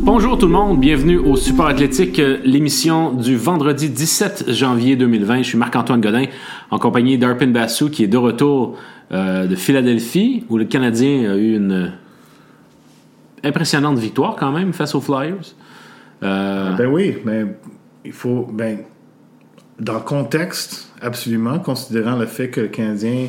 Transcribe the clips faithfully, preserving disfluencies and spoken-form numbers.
Bonjour tout le monde, bienvenue au Support Athlétique, l'émission du vendredi dix-sept janvier deux mille vingt. Je suis Marc-Antoine Godin, en compagnie d'Arpin Basu, qui est de retour euh, de Philadelphie, où le Canadien a eu une impressionnante victoire quand même face aux Flyers. Euh... Ben oui, mais il faut... Ben, dans le contexte, absolument, considérant le fait que le Canadien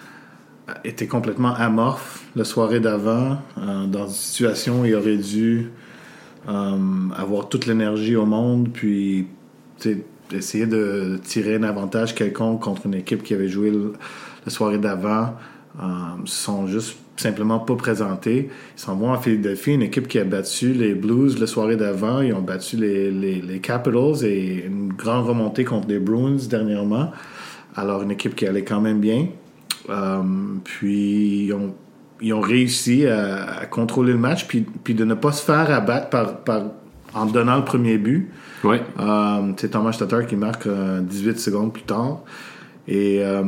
était complètement amorphe la soirée d'avant, euh, dans une situation où il aurait dû euh, avoir toute l'énergie au monde, puis essayer de tirer un avantage quelconque contre une équipe qui avait joué le, la soirée d'avant. Euh, ils sont juste simplement pas présentés. Ils s'en vont à Philadelphie, une équipe qui a battu les Blues la soirée d'avant. Ils ont battu les, les, les Capitals et une grande remontée contre les Bruins dernièrement. Alors, une équipe qui allait quand même bien. Euh, puis, ils ont, ils ont réussi à, à contrôler le match, puis, puis de ne pas se faire abattre par, par, en donnant le premier but. Ouais. Euh, c'est Thomas Tatar qui marque euh, dix-huit secondes plus tard. Et euh,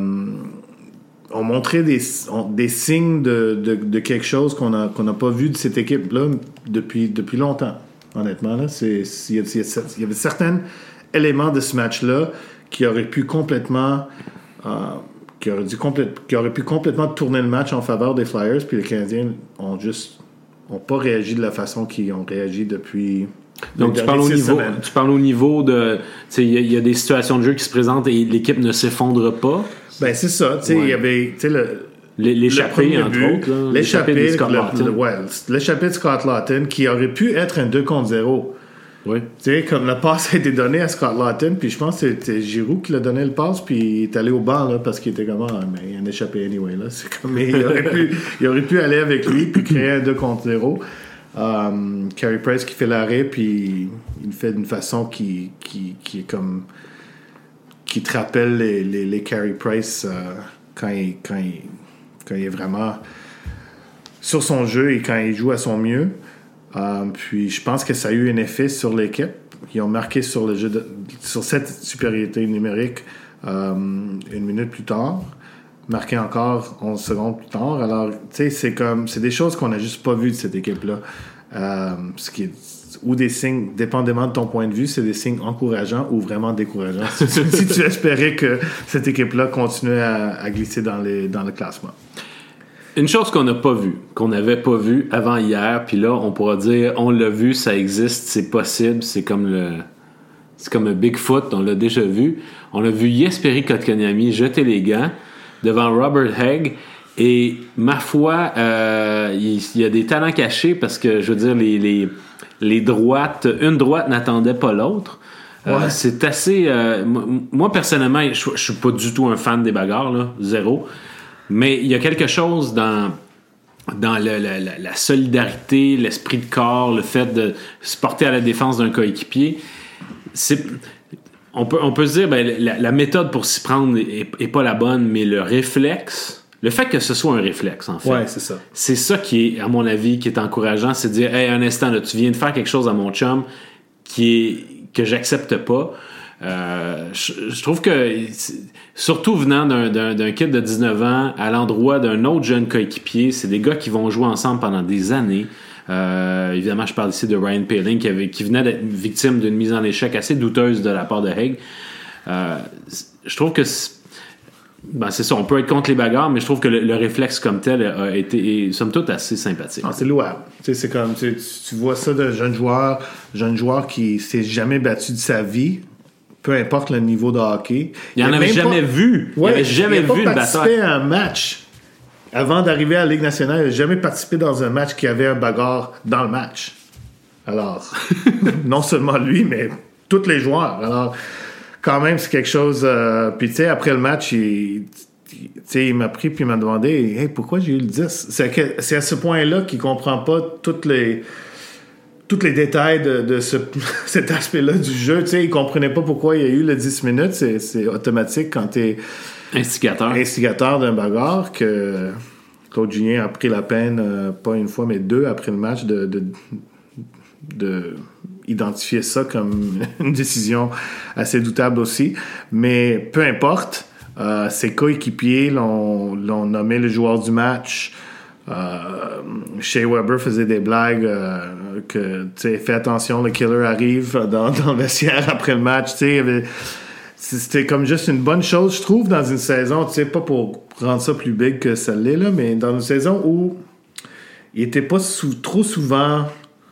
ont montré des, des signes de, de, de quelque chose qu'on n'a qu'on a pas vu de cette équipe-là depuis, depuis longtemps, honnêtement. Là. C'est, il, y a, il y avait certains éléments de ce match-là qui auraient pu complètement... Euh, qui aurait, dû complè- qui aurait pu complètement tourner le match en faveur des Flyers, puis les Canadiens ont juste ont pas réagi de la façon qu'ils ont réagi depuis. Donc tu parles, au niveau, tu parles au niveau de, il y, y a des situations de jeu qui se présentent et l'équipe ne s'effondre pas. Ben c'est ça, tu sais, il ouais. y avait, tu sais le l'échappée entre but, autres, là, l'échappée, l'échappée de Scott Laughton, ouais, l'échappée de Scott Laughton qui aurait pu être un deux contre zéro. Oui. Tu sais, comme le pass a été donné à Scott Laughton, puis je pense que c'était Giroux qui l'a donné le pass, puis il est allé au banc, là, parce qu'il était comme, ah, mais il en échappé anyway, là. C'est comme, mais il aurait pu, il aurait pu aller avec lui, puis créer un deux contre zéro. Um, Carey Price qui fait l'arrêt, puis il le fait d'une façon qui, qui, qui est comme, qui te rappelle les, les, les Carey Price euh, quand, il, quand, il, quand il est vraiment sur son jeu et quand il joue à son mieux. Um, puis je pense que ça a eu un effet sur l'équipe. Ils ont marqué sur le jeu de, sur cette supériorité numérique um, une minute plus tard, marqué encore onze secondes plus tard. Alors, tu sais, c'est comme c'est des choses qu'on n'a juste pas vues de cette équipe-là. Um, ce qui est, ou des signes, dépendamment de ton point de vue, c'est des signes encourageants ou vraiment décourageants. Si tu espérais que cette équipe-là continuait à, à glisser dans, les, dans le classement. Une chose qu'on n'a pas vue, qu'on n'avait pas vue avant hier, puis là, on pourra dire, on l'a vu, ça existe, c'est possible, c'est comme le, c'est comme un Bigfoot, on l'a déjà vu. On a vu Jesperi Kotkaniemi jeter les gants devant Robert Hagg, et ma foi, euh, il, il y a des talents cachés parce que, je veux dire, les, les, les droites, une droite n'attendait pas l'autre. Ouais. Euh, c'est assez... Euh, moi, personnellement, je, je suis pas du tout un fan des bagarres, là, zéro. Mais il y a quelque chose dans, dans le, la, la, la solidarité, l'esprit de corps, le fait de se porter à la défense d'un coéquipier. C'est, on, peut, on peut se dire ben, la, la méthode pour s'y prendre est, est pas la bonne, mais le réflexe, le fait que ce soit un réflexe, en fait, ouais, c'est ça. C'est ça qui est, à mon avis, qui est encourageant, c'est de dire hey, un instant, là, tu viens de faire quelque chose à mon chum qui est, que j'accepte pas. Euh, je, je trouve que surtout venant d'un, d'un, d'un kid de dix-neuf ans à l'endroit d'un autre jeune coéquipier, c'est des gars qui vont jouer ensemble pendant des années. Euh, évidemment, je parle ici de Ryan Poehling qui, avait, qui venait d'être victime d'une mise en échec assez douteuse de la part de Hagg. Euh, je trouve que c'est, ben c'est ça, on peut être contre les bagarres, mais je trouve que le, le réflexe comme tel a été, est, somme toute, assez sympathique. Ah, c'est louable. Tu sais, c'est comme, tu, tu vois ça de jeunes joueurs, jeunes joueurs qui s'est jamais battu de sa vie. Peu importe le niveau de hockey. Il n'en avait jamais pas... vu. Il ouais, n'avait jamais il vu pas une bataille. participé à un match. Avant d'arriver à la Ligue nationale, il n'a jamais participé dans un match qui avait un bagarre dans le match. Alors, non seulement lui, mais tous les joueurs. Alors, quand même, c'est quelque chose... Euh... Puis, tu sais, après le match, il... Tu sais, il m'a pris puis il m'a demandé hey, pourquoi j'ai eu le dix. C'est, que... c'est à ce point-là qu'il ne comprend pas toutes les... tous les détails de, de ce, cet aspect-là du jeu. Tu sais, il comprenait pas pourquoi il y a eu le dix minutes. C'est, c'est automatique quand tu es instigateur. instigateur d'un bagarre que Claude Julien a pris la peine, euh, pas une fois, mais deux après le match, de, de, de identifier ça comme une décision assez doutable aussi. Mais peu importe, euh, ses coéquipiers l'ont, l'ont nommé le joueur du match. Euh, Shea Weber faisait des blagues... Euh, que tu sais, fais attention, le killer arrive dans, dans le vestiaire après le match. Tu sais, il y avait, c'était comme juste une bonne chose, je trouve, dans une saison, tu sais, pas pour rendre ça plus big que ça l'est, là, mais dans une saison où il était pas sou- trop souvent,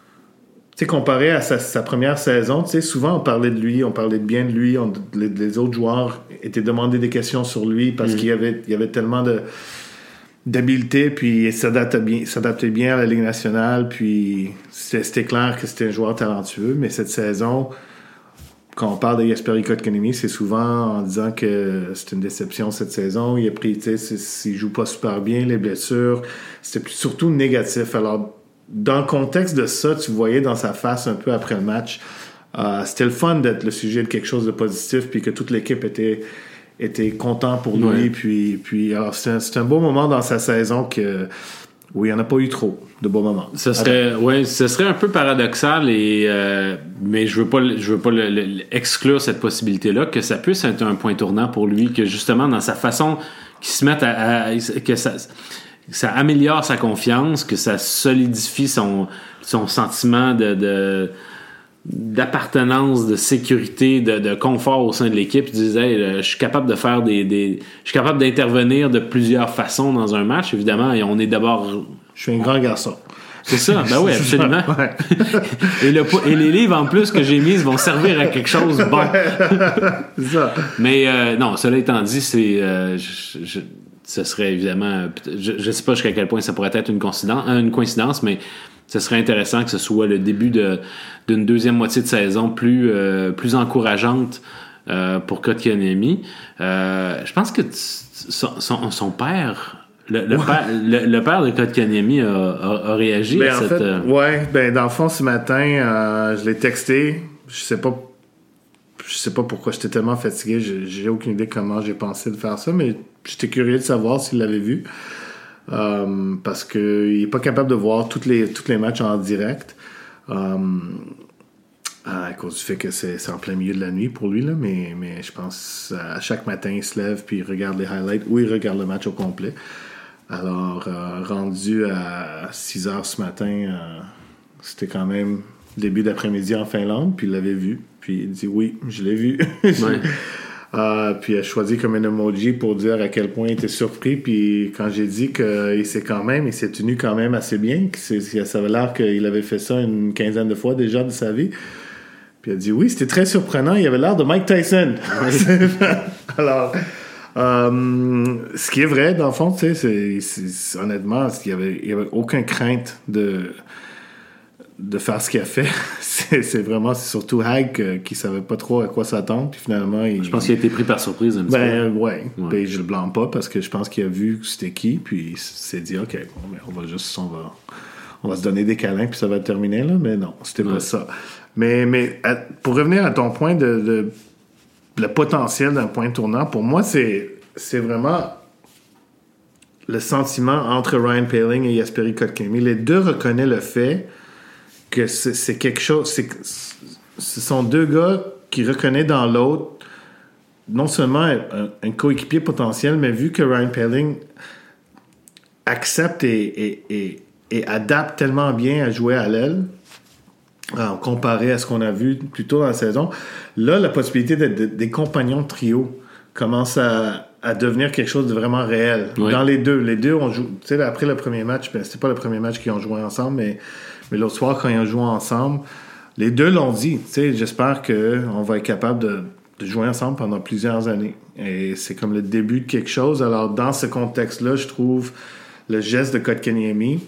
tu sais, comparé à sa, sa première saison, tu sais, souvent on parlait de lui, on parlait de bien de lui, on, les, les autres joueurs étaient demandés des questions sur lui parce mmh. qu'il y avait, il y avait tellement de, d'habileté, puis il s'adaptait bien, s'adaptait bien à la Ligue nationale, puis c'était, c'était clair que c'était un joueur talentueux, mais cette saison... Quand on parle de Jesperi Kotkaniemi, c'est souvent en disant que c'est une déception cette saison. Il a pris, tu sais, il joue pas super bien, les blessures. C'était surtout négatif. Alors, dans le contexte de ça, tu voyais dans sa face un peu après le match, euh, c'était le fun d'être le sujet de quelque chose de positif, puis que toute l'équipe était, était content pour lui. Ouais. Puis, puis, alors, c'est un, c'est un beau moment dans sa saison que, oui, il n'y en a pas eu trop de beaux moments. Ce serait, ouais, ce serait un peu paradoxal, et, euh, mais je veux pas, je veux pas le, le, exclure cette possibilité-là, que ça puisse être un point tournant pour lui, que justement, dans sa façon qu'il se mette à, à que ça, ça améliore sa confiance, que ça solidifie son, son sentiment de, de, d'appartenance, de sécurité, de, de confort au sein de l'équipe. Il disait, hey, je suis capable de faire des, des, je suis capable d'intervenir de plusieurs façons dans un match, évidemment, et on est d'abord... Je suis un grand garçon. C'est ça, ben oui, absolument. Ouais. et, le, et les livres, en plus, que j'ai mis vont servir à quelque chose de bon. C'est ça. Mais euh, non, cela étant dit, c'est... Euh, je, je, ce serait évidemment... Je ne sais pas jusqu'à quel point ça pourrait être une coïncidence, une coïncidence, mais ce serait intéressant que ce soit le début de, d'une deuxième moitié de saison plus, euh, plus encourageante euh, pour Kotkaniemi. Euh, je pense que t- son, son, son père... Le, le, ouais. père, le, le père de Kotkaniemi a, a, a réagi ben, à en cette... fait, euh... ouais, ben dans le fond, ce matin, euh, je l'ai texté. Je sais pas je sais pas pourquoi j'étais tellement fatigué. J'ai, j'ai aucune idée comment j'ai pensé de faire ça, mais j'étais curieux de savoir s'il l'avait vu. Euh, parce qu'il est pas capable de voir tous les, tous les matchs en direct. Euh, à cause du fait que c'est, c'est en plein milieu de la nuit pour lui, là, mais, mais je pense à chaque matin, il se lève puis il regarde les highlights ou il regarde le match au complet. Alors, euh, rendu à six heures ce matin, euh, c'était quand même début d'après-midi en Finlande, puis il l'avait vu. Puis il dit oui, je l'ai vu. Ouais. euh, puis il a choisi comme un emoji pour dire à quel point il était surpris. Puis quand j'ai dit qu'il s'est quand même, il s'est tenu quand même assez bien, que c'est, ça avait l'air qu'il avait fait ça une quinzaine de fois déjà de sa vie. Puis il a dit oui, c'était très surprenant, il avait l'air de Mike Tyson. Alors... Euh, ce qui est vrai, dans le fond, tu sais, c'est, c'est, c'est, honnêtement, il n'y avait, il y avait aucune crainte de, de faire ce qu'il a fait. c'est, c'est vraiment, c'est surtout Hag euh, qui ne savait pas trop à quoi s'attendre. Puis finalement, il, je pense qu'il a été pris par surprise un petit ben, peu. Ouais. ouais. Ben, je le blâme pas parce que je pense qu'il a vu c'était qui. Puis il s'est dit, OK, bon, ben, on va juste, on va, on va se donner des câlins, puis ça va terminer, là. Mais non, c'était ouais. pas ça. Mais, mais à, pour revenir à ton point de. de le potentiel d'un point tournant, pour moi, c'est, c'est vraiment le sentiment entre Ryan Poehling et Jesperi Kotkaniemi. Les deux reconnaissent le fait que c'est, c'est quelque chose... C'est, ce sont deux gars qui reconnaissent dans l'autre non seulement un, un coéquipier potentiel, mais vu que Ryan Poehling accepte et, et, et, et adapte tellement bien à jouer à l'aile, alors, comparé à ce qu'on a vu plus tôt dans la saison, là, la possibilité d'être de, des compagnons de trio commence à, à devenir quelque chose de vraiment réel. Oui. Dans les deux. Les deux, on joue... Tu sais, après le premier match, ben, c'était pas le premier match qu'ils ont joué ensemble, mais, mais l'autre soir, quand ils ont joué ensemble, les deux l'ont dit. Tu sais, j'espère qu'on va être capable de, de jouer ensemble pendant plusieurs années. Et c'est comme le début de quelque chose. Alors, dans ce contexte-là, je trouve le geste de Kotkaniemi...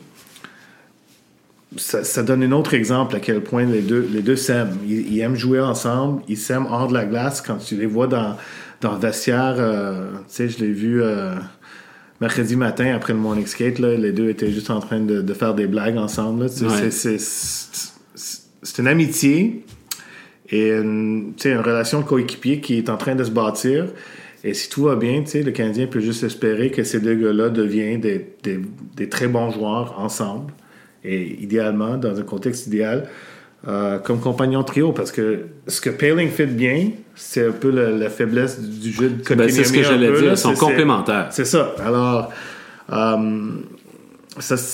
Ça, ça donne un autre exemple à quel point les deux, les deux s'aiment. Ils, ils aiment jouer ensemble, ils s'aiment hors de la glace. Quand tu les vois dans, dans le vestiaire, euh, tu sais, je l'ai vu euh, mercredi matin après le morning skate, là, les deux étaient juste en train de, de faire des blagues ensemble. Là, ouais. c'est, c'est, c'est, c'est une amitié et une, une relation de coéquipier qui est en train de se bâtir. Et si tout va bien, le Canadien peut juste espérer que ces deux gars-là deviennent des, des, des très bons joueurs ensemble. Et idéalement, dans un contexte idéal, euh, comme compagnon trio, parce que ce que Poehling fait bien, c'est un peu la, la faiblesse du jeu de Kotkaniemi. Ben, c'est ce que j'allais peu, dire, là, ils sont c'est, complémentaires. C'est, c'est ça. Alors, euh, ça, c'est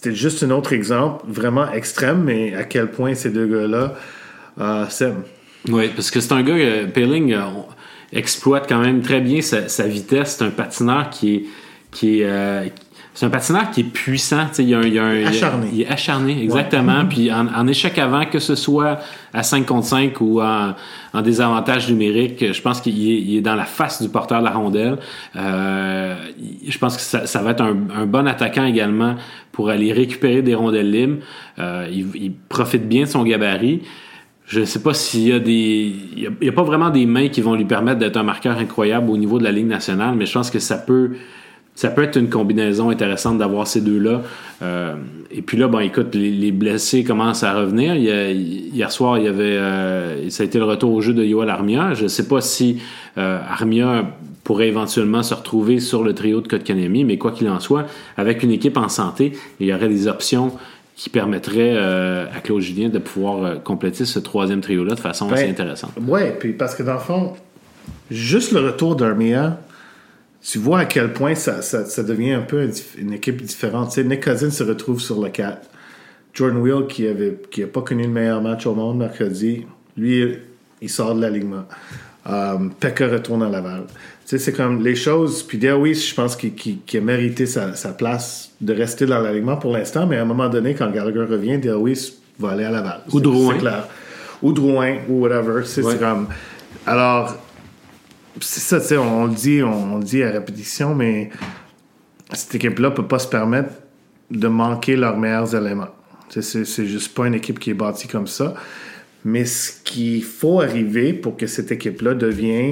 c'était juste un autre exemple vraiment extrême, mais à quel point ces deux gars-là euh, s'aiment. Oui, parce que c'est un gars, euh, Poehling euh, exploite quand même très bien sa, sa vitesse. C'est un patineur qui est... Qui est euh, c'est un patineur qui est puissant. Il, y a un, il, y a un, acharné. Il est acharné, exactement. Ouais. Puis en, en échec avant, que ce soit à cinq contre cinq ou en, en désavantage numérique, je pense qu'il est, il est dans la face du porteur de la rondelle. Euh, je pense que ça, ça va être un, un bon attaquant également pour aller récupérer des rondelles libres. Euh, il, il profite bien de son gabarit. Je ne sais pas s'il y a des... Il n'y a, a pas vraiment des mains qui vont lui permettre d'être un marqueur incroyable au niveau de la Ligue nationale, mais je pense que ça peut... Ça peut être une combinaison intéressante d'avoir ces deux-là. Euh, et puis là, bon, écoute, les, les blessés commencent à revenir. Il y a, hier soir, il y avait, euh, ça a été le retour au jeu de Yoel Armia. Je ne sais pas si euh, Armia pourrait éventuellement se retrouver sur le trio de Kotkaniemi, mais quoi qu'il en soit, avec une équipe en santé, il y aurait des options qui permettraient euh, à Claude Julien de pouvoir euh, compléter ce troisième trio-là de façon ben, assez intéressante. Oui, puis parce que dans le fond, juste le retour d'Armia, tu vois à quel point ça, ça, ça devient un peu une équipe différente. Tu sais, Nick Cousins se retrouve sur le quatre. Jordan Wheel, qui avait qui n'a pas connu le meilleur match au monde mercredi, lui, il sort de l'alignement. Um, Pekka retourne à Laval. Tu sais, c'est comme les choses. Puis Dewey, je pense qu'il, qu'il, qu'il a mérité sa, sa place de rester dans l'alignement pour l'instant, mais à un moment donné, quand Gallagher revient, Dewey va aller à Laval. Ou Drouin. C'est clair. Ou Drouin, ou whatever. C'est, ouais. c'est comme... Alors... C'est ça, tu sais, on, on le dit, on, on le dit à répétition, mais cette équipe-là peut pas se permettre de manquer leurs meilleurs éléments. C'est, c'est, c'est juste pas une équipe qui est bâtie comme ça. Mais ce qu'il faut arriver pour que cette équipe-là devienne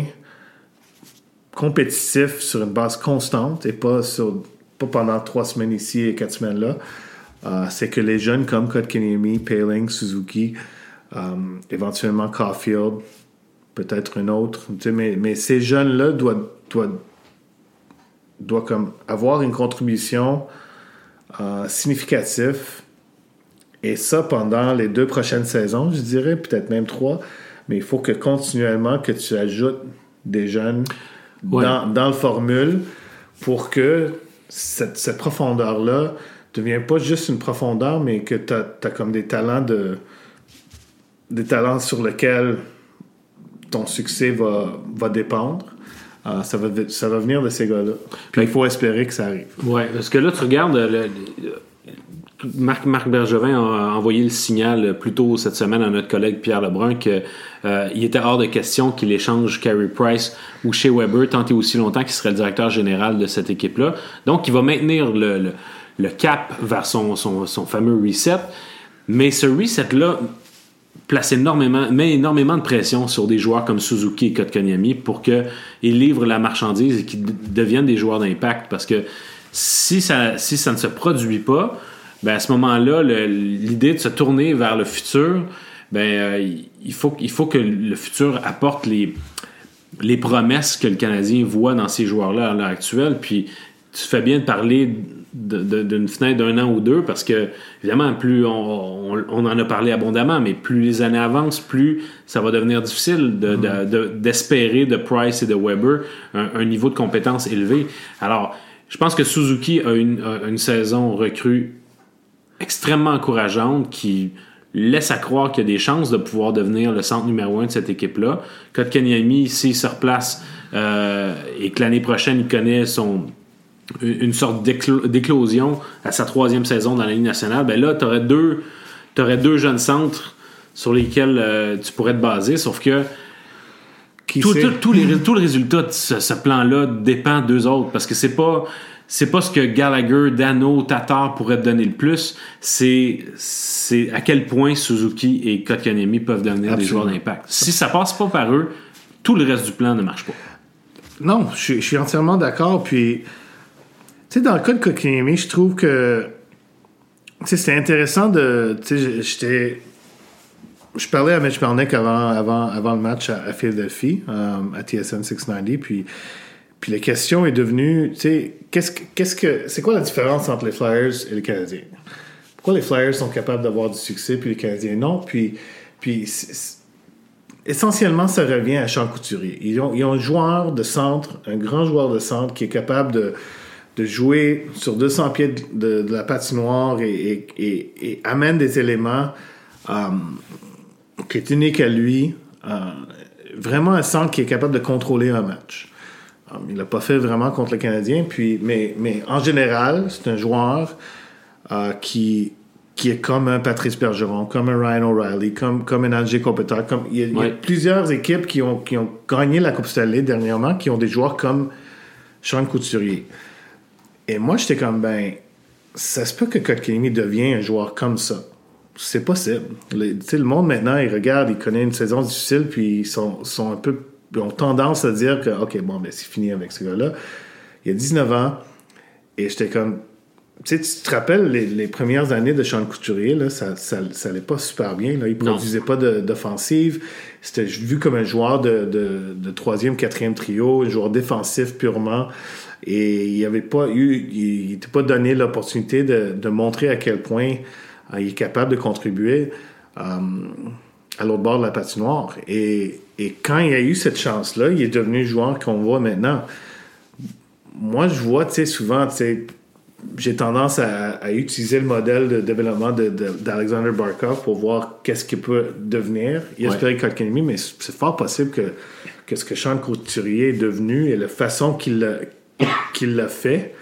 compétitive sur une base constante et pas, sur, pas pendant trois semaines ici et quatre semaines là, euh, c'est que les jeunes comme Kotkaniemi, Poehling, Suzuki, euh, éventuellement Caulfield, peut-être un autre, tu sais, mais, mais ces jeunes-là doivent, doivent, doivent comme avoir une contribution euh, significative, et ça pendant les deux prochaines saisons, je dirais, peut-être même trois, mais il faut que continuellement que tu ajoutes des jeunes ouais. dans, dans le formule pour que cette, cette profondeur-là ne devienne pas juste une profondeur, mais que tu as comme des talents de des talents sur lesquels ton succès va, va dépendre. Euh, ça, va, ça va venir de ces gars-là. Puis il faut espérer que ça arrive. Oui, parce que là, tu regardes... Le, le, Marc, Marc Bergevin a envoyé le signal plus tôt cette semaine à notre collègue Pierre Lebrun qu'il euh, était hors de question qu'il échange Carey Price ou Shea Weber tant et aussi longtemps qu'il serait le directeur général de cette équipe-là. Donc, il va maintenir le, le, le cap vers son, son, son fameux reset. Mais ce reset-là... place énormément, met énormément de pression sur des joueurs comme Suzuki et Kotkaniemi pour qu'ils livrent la marchandise et qu'ils deviennent des joueurs d'impact. Parce que si ça, si ça ne se produit pas, ben à ce moment-là, le, l'idée de se tourner vers le futur, ben euh, il, faut, il faut que le futur apporte les, les promesses que le Canadien voit dans ces joueurs-là à l'heure actuelle. Puis tu fais bien de parler de, de, d'une fenêtre d'un an ou deux, parce que, évidemment, plus on, on, on en a parlé abondamment, mais plus les années avancent, plus ça va devenir difficile de, mm-hmm. de, de, d'espérer de Price et de Weber un, un niveau de compétence élevé. Alors, je pense que Suzuki a une, a une saison recrue extrêmement encourageante qui laisse à croire qu'il y a des chances de pouvoir devenir le centre numéro un de cette équipe-là. Kotkaniemi, s'il se replace euh, et que l'année prochaine, il connaît son... une sorte d'éclo- d'éclosion à sa troisième saison dans la Ligue nationale, ben là, tu aurais deux, t'aurais deux jeunes centres sur lesquels euh, tu pourrais te baser, sauf que tout, tout, tout, les, tout le résultat de ce, ce plan-là dépend d'eux autres, parce que c'est pas, c'est pas ce que Gallagher, Dano, Tatar pourraient te donner le plus, c'est, c'est à quel point Suzuki et Kotkaniemi peuvent devenir Absolument. Des joueurs d'impact. Si ça passe pas par eux, tout le reste du plan ne marche pas. Non, je, je suis entièrement d'accord, puis tu sais, dans le cas de Kotkaniemi, je trouve que tu sais, c'était intéressant de... Tu sais, j'étais... Je parlais à Mitch Melnick avant, avant, avant le match à, à Philadelphie, um, à T S N six cent quatre-vingt-dix, puis, puis la question est devenue, tu sais, qu'est-ce que, qu'est-ce que, c'est quoi la différence entre les Flyers et les Canadiens? Pourquoi les Flyers sont capables d'avoir du succès, puis les Canadiens non? Puis, puis c'est, c'est, essentiellement, ça revient à Sean Couturier. Ils ont, ils ont un joueur de centre, un grand joueur de centre qui est capable de de jouer sur deux cents pieds de, de, de la patinoire et, et, et, et amène des éléments um, qui est unique à lui. Uh, vraiment un centre qui est capable de contrôler un match. Um, il l'a pas fait vraiment contre le Canadien, puis, mais, mais en général, c'est un joueur uh, qui, qui est comme un Patrice Bergeron, comme un Ryan O'Reilly, comme, comme un Andrzej Kopitar. Comme, il, y a, ouais. il y a plusieurs équipes qui ont, qui ont gagné la Coupe Stanley dernièrement, qui ont des joueurs comme Sean Couturier. Et moi, j'étais comme, ben, ça se peut que Kotkaniemi devienne un joueur comme ça. C'est possible. Le, le monde, maintenant, il regarde, il connaît une saison difficile, puis ils sont, sont un peu... Ils ont tendance à dire que, OK, bon, ben, c'est fini avec ce gars-là. Il a dix-neuf ans, et j'étais comme... Tu sais, tu te rappelles, les, les premières années de Sean Couturier, là, ça, ça, ça allait pas super bien. Là. Il produisait non. pas de, d'offensive. C'était vu comme un joueur de, de, de troisième, quatrième trio, un joueur défensif purement. Et il n'avait pas eu... Il n'était pas donné l'opportunité de, de montrer à quel point euh, il est capable de contribuer euh, à l'autre bord de la patinoire. Et, et quand il a eu cette chance-là, il est devenu le joueur qu'on voit maintenant. Moi, je vois, tu sais, souvent, tu sais... J'ai tendance à, à utiliser le modèle de développement de, de, d'Alexander Barkov pour voir qu'est-ce qu'il peut devenir. Il a espéré Kotkaniemi, mais c'est fort possible que, que ce que Sean Couturier est devenu et la façon qu'il l'a, qu'il l'a fait,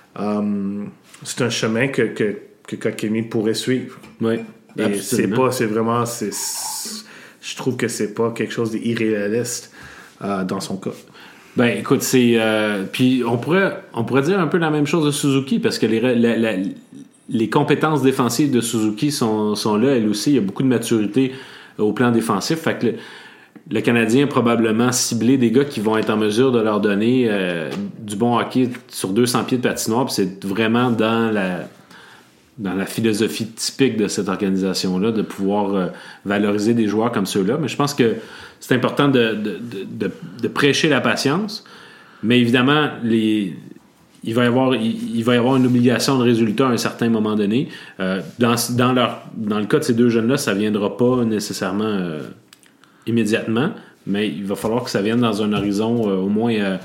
um, c'est un chemin que, que, que Kotkaniemi pourrait suivre. Oui, et c'est pas, c'est vraiment, c'est, c'est, je trouve que c'est pas quelque chose d'irréaliste uh, dans son cas. Ben, écoute, c'est... Euh, puis on pourrait, on pourrait dire un peu la même chose de Suzuki, parce que les, la, la, les compétences défensives de Suzuki sont, sont là, elles aussi. Il y a beaucoup de maturité au plan défensif. Fait que le, le Canadien a probablement ciblé des gars qui vont être en mesure de leur donner euh, du bon hockey sur deux cents pieds de patinoire. Puis c'est vraiment dans la... dans la philosophie typique de cette organisation-là, de pouvoir euh, valoriser des joueurs comme ceux-là. Mais je pense que c'est important de, de, de, de prêcher la patience. Mais évidemment, les, il, va y avoir, il, il va y avoir une obligation de résultat à un certain moment donné. Euh, dans, dans, leur, dans le cas de ces deux jeunes-là, ça ne viendra pas nécessairement euh, immédiatement, mais il va falloir que ça vienne dans un horizon euh, au moins euh,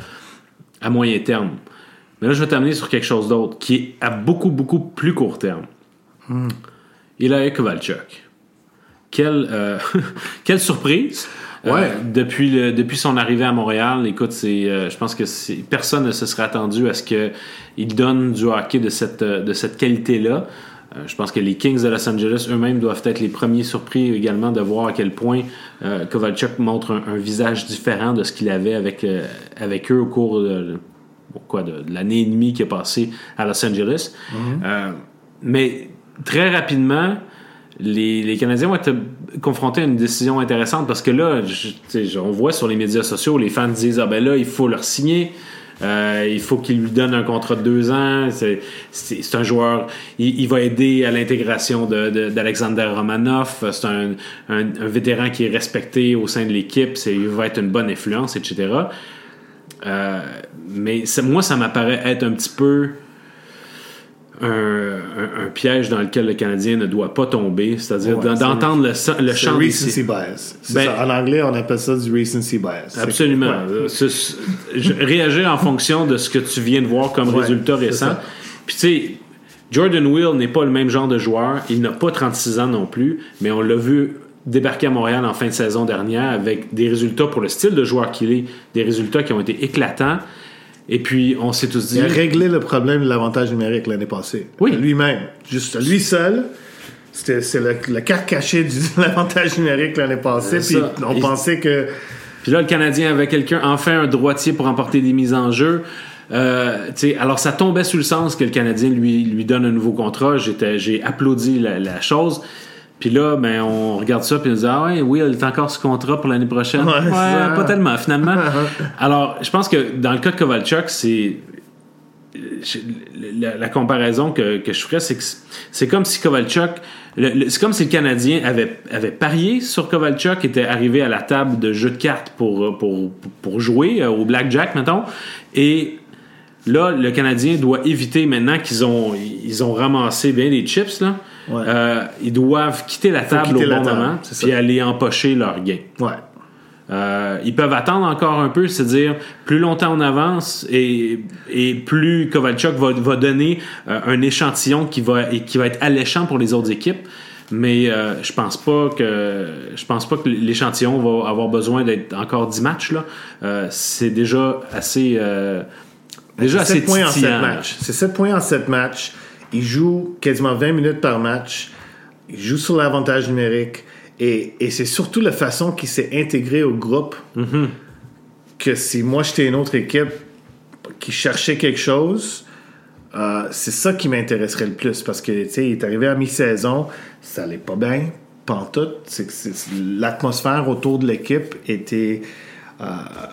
à moyen terme. Mais là, je vais t'amener sur quelque chose d'autre qui est à beaucoup, beaucoup plus court terme. Mm. Ilya Kovalchuk. Quelle, euh, quelle surprise! Ouais. Euh, depuis, le, depuis son arrivée à Montréal, écoute, c'est, euh, je pense que c'est, personne ne se serait attendu à ce qu'il donne du hockey de cette, de cette qualité-là. Euh, je pense que les Kings de Los Angeles eux-mêmes doivent être les premiers surpris également de voir à quel point euh, Kovalchuk montre un, un visage différent de ce qu'il avait avec, euh, avec eux au cours de... Quoi, de, de l'année et demie qui est passée à Los Angeles. Mm-hmm. Euh, mais très rapidement, les, les Canadiens vont être confrontés à une décision intéressante parce que là, je, on voit sur les médias sociaux, les fans disent « Ah ben là, il faut leur signer. Euh, il faut qu'il lui donne un contrat de deux ans. C'est, c'est, c'est un joueur... Il, il va aider à l'intégration de, de, d'Alexander Romanov. C'est un, un, un vétéran qui est respecté au sein de l'équipe. C'est, il va être une bonne influence, et cetera » Euh, mais ça, moi, ça m'apparaît être un petit peu un, un, un piège dans lequel le Canadien ne doit pas tomber, c'est-à-dire ouais, d'entendre c'est le, le chant des recency bias. C'est ben, ça. En anglais, on appelle ça du recency bias. Absolument. C'est, c'est, je, réagir en fonction de ce que tu viens de voir comme ouais, résultat récent. Puis tu sais, Jordan Will n'est pas le même genre de joueur. Il n'a pas trente-six ans non plus, mais on l'a vu débarqué à Montréal en fin de saison dernière avec des résultats pour le style de joueur qu'il est, des résultats qui ont été éclatants. Et puis, on s'est tous dit... Il a réglé le problème de l'avantage numérique l'année passée. Oui. Lui-même. Juste lui seul. C'était, c'est le, le carte caché de l'avantage numérique l'année passée. Puis on Et... pensait que... Puis là, le Canadien avait quelqu'un, enfin un droitier pour emporter des mises en jeu. Euh, alors, ça tombait sous le sens que le Canadien lui, lui donne un nouveau contrat. J'étais, j'ai applaudi la, la chose. Puis là, ben, on regarde ça puis on se dit « Ah ouais, oui, elle est encore sous contrat pour l'année prochaine. » Ouais, ouais pas tellement, finalement. Alors, je pense que dans le cas de Kovalchuk, c'est... La, la comparaison que, que je ferais, c'est que c'est comme si Kovalchuk... Le, le, c'est comme si le Canadien avait, avait parié sur Kovalchuk, était arrivé à la table de jeu de cartes pour, pour, pour jouer au blackjack, mettons, et... Là, le Canadien doit éviter maintenant qu'ils ont, ils ont ramassé bien les chips, là. Ouais. Euh, ils doivent quitter la table quitter au bon moment puis aller empocher leur gain. Ouais. Euh, ils peuvent attendre encore un peu, c'est-à-dire plus longtemps on avance et, et plus Kovalchuk va, va donner euh, un échantillon qui va, et qui va être alléchant pour les autres équipes. Mais euh, je pense pas que je pense pas que l'échantillon va avoir besoin d'être encore dix matchs là. Euh, c'est déjà assez euh, déjà c'est assez sept points en titillant. sept matchs. C'est sept points en sept matchs. Il joue quasiment vingt minutes par match. Il joue sur l'avantage numérique. Et, et c'est surtout la façon qu'il s'est intégré au groupe mm-hmm. que si moi j'étais une autre équipe qui cherchait quelque chose, euh, c'est ça qui m'intéresserait le plus parce que tu sais, il est arrivé à mi-saison, ça allait pas bien, pantoute. C'est que c'est, l'atmosphère autour de l'équipe était, euh,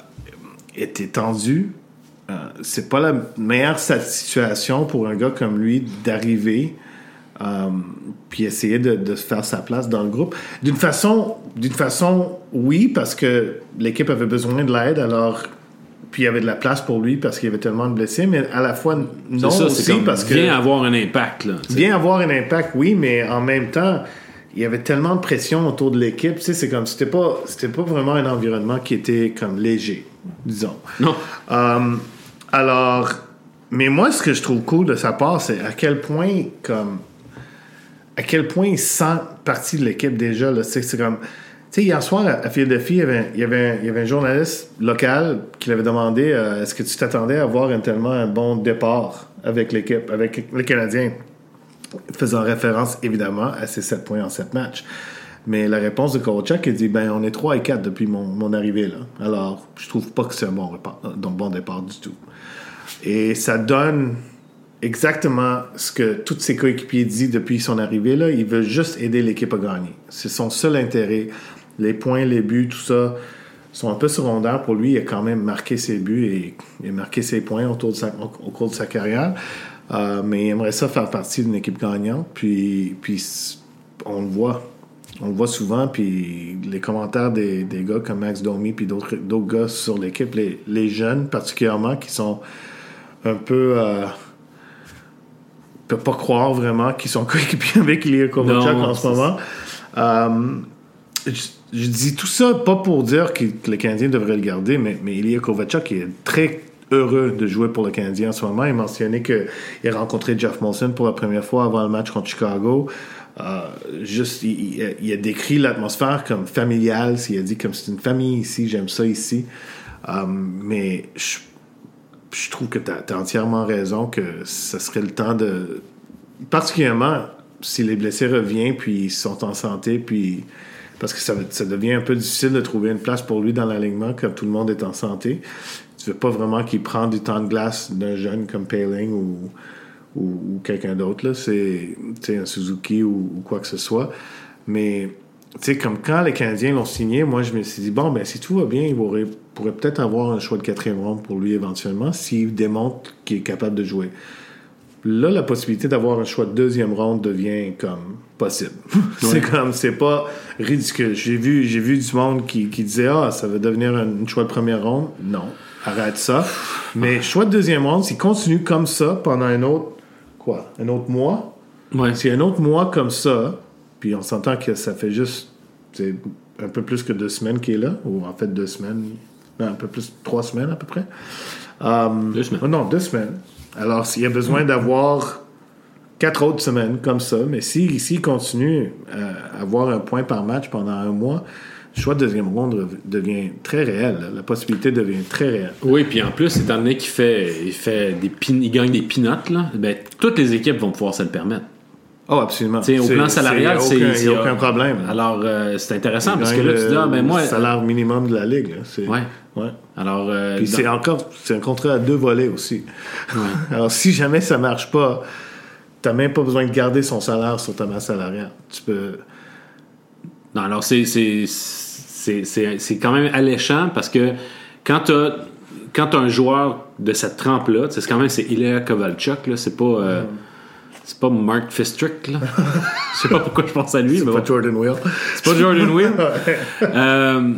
était tendue. Euh, c'est pas la meilleure situation pour un gars comme lui d'arriver. Um, puis essayer de, de faire sa place dans le groupe. D'une façon, d'une façon, oui, parce que l'équipe avait besoin de l'aide, alors puis il y avait de la place pour lui parce qu'il y avait tellement de blessés, mais à la fois non c'est ça, aussi c'est comme, parce que vient avoir un impact là. Vient avoir un impact, oui, mais en même temps, il y avait tellement de pression autour de l'équipe, tu sais, c'est comme c'était pas, c'était pas vraiment un environnement qui était comme léger, disons. Non. Um, alors, mais moi, ce que je trouve cool de sa part, c'est à quel point comme à quel point il sent partie de l'équipe déjà. Là. C'est, c'est comme... Tu sais, hier soir, à Philadelphie, il y avait, il y avait, il y avait un journaliste local qui l'avait demandé euh, est-ce que tu t'attendais à avoir un, tellement un bon départ avec l'équipe, avec les Canadiens, faisant référence, évidemment, à ces sept points en sept matchs. Mais la réponse de Kovalchuk, il dit ben on est trois et quatre depuis mon, mon arrivée. Là. Alors, je trouve pas que c'est un bon, repart, un bon départ du tout. Et ça donne... exactement ce que tous ses coéquipiers disent depuis son arrivée. Là. Il veut juste aider l'équipe à gagner. C'est son seul intérêt. Les points, les buts, tout ça sont un peu secondaires pour lui. Il a quand même marqué ses buts et, et marqué ses points autour de sa, au, au cours de sa carrière. Euh, mais il aimerait ça faire partie d'une équipe gagnante. Puis, puis on le voit. On le voit souvent. Puis les commentaires des, des gars comme Max Domi puis d'autres, d'autres gars sur l'équipe, les, les jeunes particulièrement, qui sont un peu... Euh, ne peut pas croire vraiment qu'ils sont coéquipiers avec Ilya Kovalchuk en ce moment. Um, je, je dis tout ça pas pour dire que, que le Canadien devrait le garder, mais, mais Ilya Kovalchuk est très heureux de jouer pour le Canadien en ce moment. Il a mentionné qu'il a rencontré Jeff Molson pour la première fois avant le match contre Chicago. Uh, juste, il, il, il a décrit l'atmosphère comme familiale. Il a dit comme c'est une famille ici, j'aime ça ici. Um, mais je Je trouve que tu as entièrement raison que ce serait le temps de... Particulièrement si les blessés reviennent puis ils sont en santé, puis parce que ça, ça devient un peu difficile de trouver une place pour lui dans l'alignement quand tout le monde est en santé. Tu veux pas vraiment qu'il prenne du temps de glace d'un jeune comme Poehling ou, ou, ou quelqu'un d'autre. Là. C'est, c'est un Suzuki ou, ou quoi que ce soit. Mais... Tu sais, comme quand les Canadiens l'ont signé, moi, je me suis dit, bon, ben si tout va bien, il pourrait, pourrait peut-être avoir un choix de quatrième ronde pour lui éventuellement, s'il démontre qu'il est capable de jouer. Là, la possibilité d'avoir un choix de deuxième ronde devient comme possible. Ouais. C'est comme, c'est pas ridicule. J'ai vu, j'ai vu du monde qui, qui disait, ah, ça va devenir un, un choix de première ronde. Non, arrête ça. Mais choix de deuxième ronde, s'il continue comme ça pendant un autre, quoi, un autre mois, ouais. Si un autre mois comme ça, puis on s'entend que ça fait juste c'est un peu plus que deux semaines qu'il est là, ou en fait deux semaines, non, un peu plus, trois semaines à peu près. Um, deux semaines. Oh non, deux semaines. Alors, s'il y a besoin d'avoir quatre autres semaines comme ça, mais s'il si, si continue à avoir un point par match pendant un mois, le choix de deuxième ronde devient très réel. Là. La possibilité devient très réelle. Oui, puis en plus, étant donné qu'il fait, il fait des pin, il gagne des peanuts, là, ben, toutes les équipes vont pouvoir se le permettre. Oh, absolument. T'sais, au plan salarial, il n'y a aucun, aucun problème. Alors, euh, c'est intéressant parce que là, tu dis, ah, ben moi. Le salaire minimum de la Ligue. Là, c'est, ouais. ouais. Alors. Euh, Puis dans... c'est encore. C'est un contrat à deux volets aussi. Ouais. Alors, si jamais ça ne marche pas, tu n'as même pas besoin de garder son salaire sur ta masse salariale. Tu peux. Non, alors, c'est, c'est, c'est, c'est, c'est quand même alléchant parce que quand tu as. Quand tu as un joueur de cette trempe-là, c'est quand même c'est Ilya Kovalchuk, là, c'est pas. Euh, mm. C'est pas Mark Fistrick, là. Je sais pas pourquoi je pense à lui. C'est mais pas bon. Jordan Will. C'est pas Jordan Will. euh,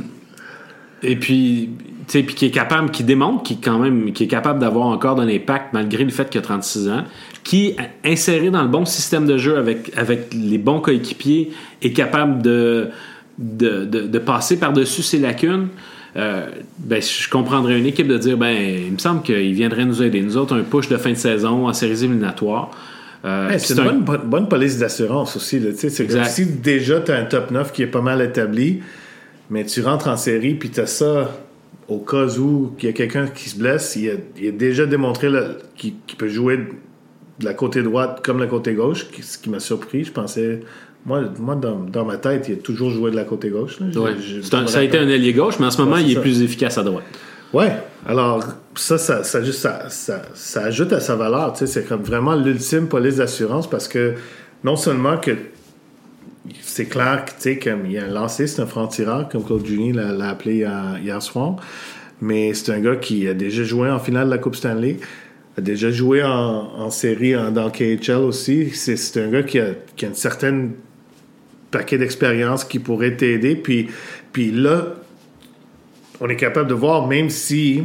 et puis, tu sais, puis qui est capable, qui démontre qu'il quand même, qui est capable d'avoir encore de l'impact malgré le fait qu'il a trente-six ans, qui, inséré dans le bon système de jeu avec, avec les bons coéquipiers, est capable de, de, de, de passer par-dessus ses lacunes, euh, ben, je comprendrais une équipe de dire ben, il me semble qu'il viendrait nous aider. Nous autres, un push de fin de saison en séries éliminatoires. Euh, hey, c'est une un... bonne, bonne police d'assurance aussi. Là, c'est comme si déjà tu as un top neuf qui est pas mal établi, mais tu rentres en série puis tu as ça au cas où il y a quelqu'un qui se blesse. Il a, il a déjà démontré là, qu'il, qu'il peut jouer de la côté droite comme la côté gauche, ce qui m'a surpris. Je pensais... Moi, moi dans, dans ma tête, il a toujours joué de la côté gauche. Là. Ouais. Je, je, c'est un, ça a été un ailier gauche, mais en ce moment, ouais, il est ça. Plus efficace à droite. Ouais. Alors, ça, ça, ça, juste, ça, ça, ça ajoute à sa valeur. C'est comme vraiment l'ultime police d'assurance parce que non seulement que c'est clair qu'il a lancé, c'est un franc-tireur, comme Claude Junier l'a, l'a appelé hier, hier soir, mais c'est un gars qui a déjà joué en finale de la Coupe Stanley, a déjà joué en, en série en, dans le K H L aussi. C'est, c'est un gars qui a, qui a une certaine paquet d'expérience qui pourrait t'aider. Puis, puis là, on est capable de voir, même si,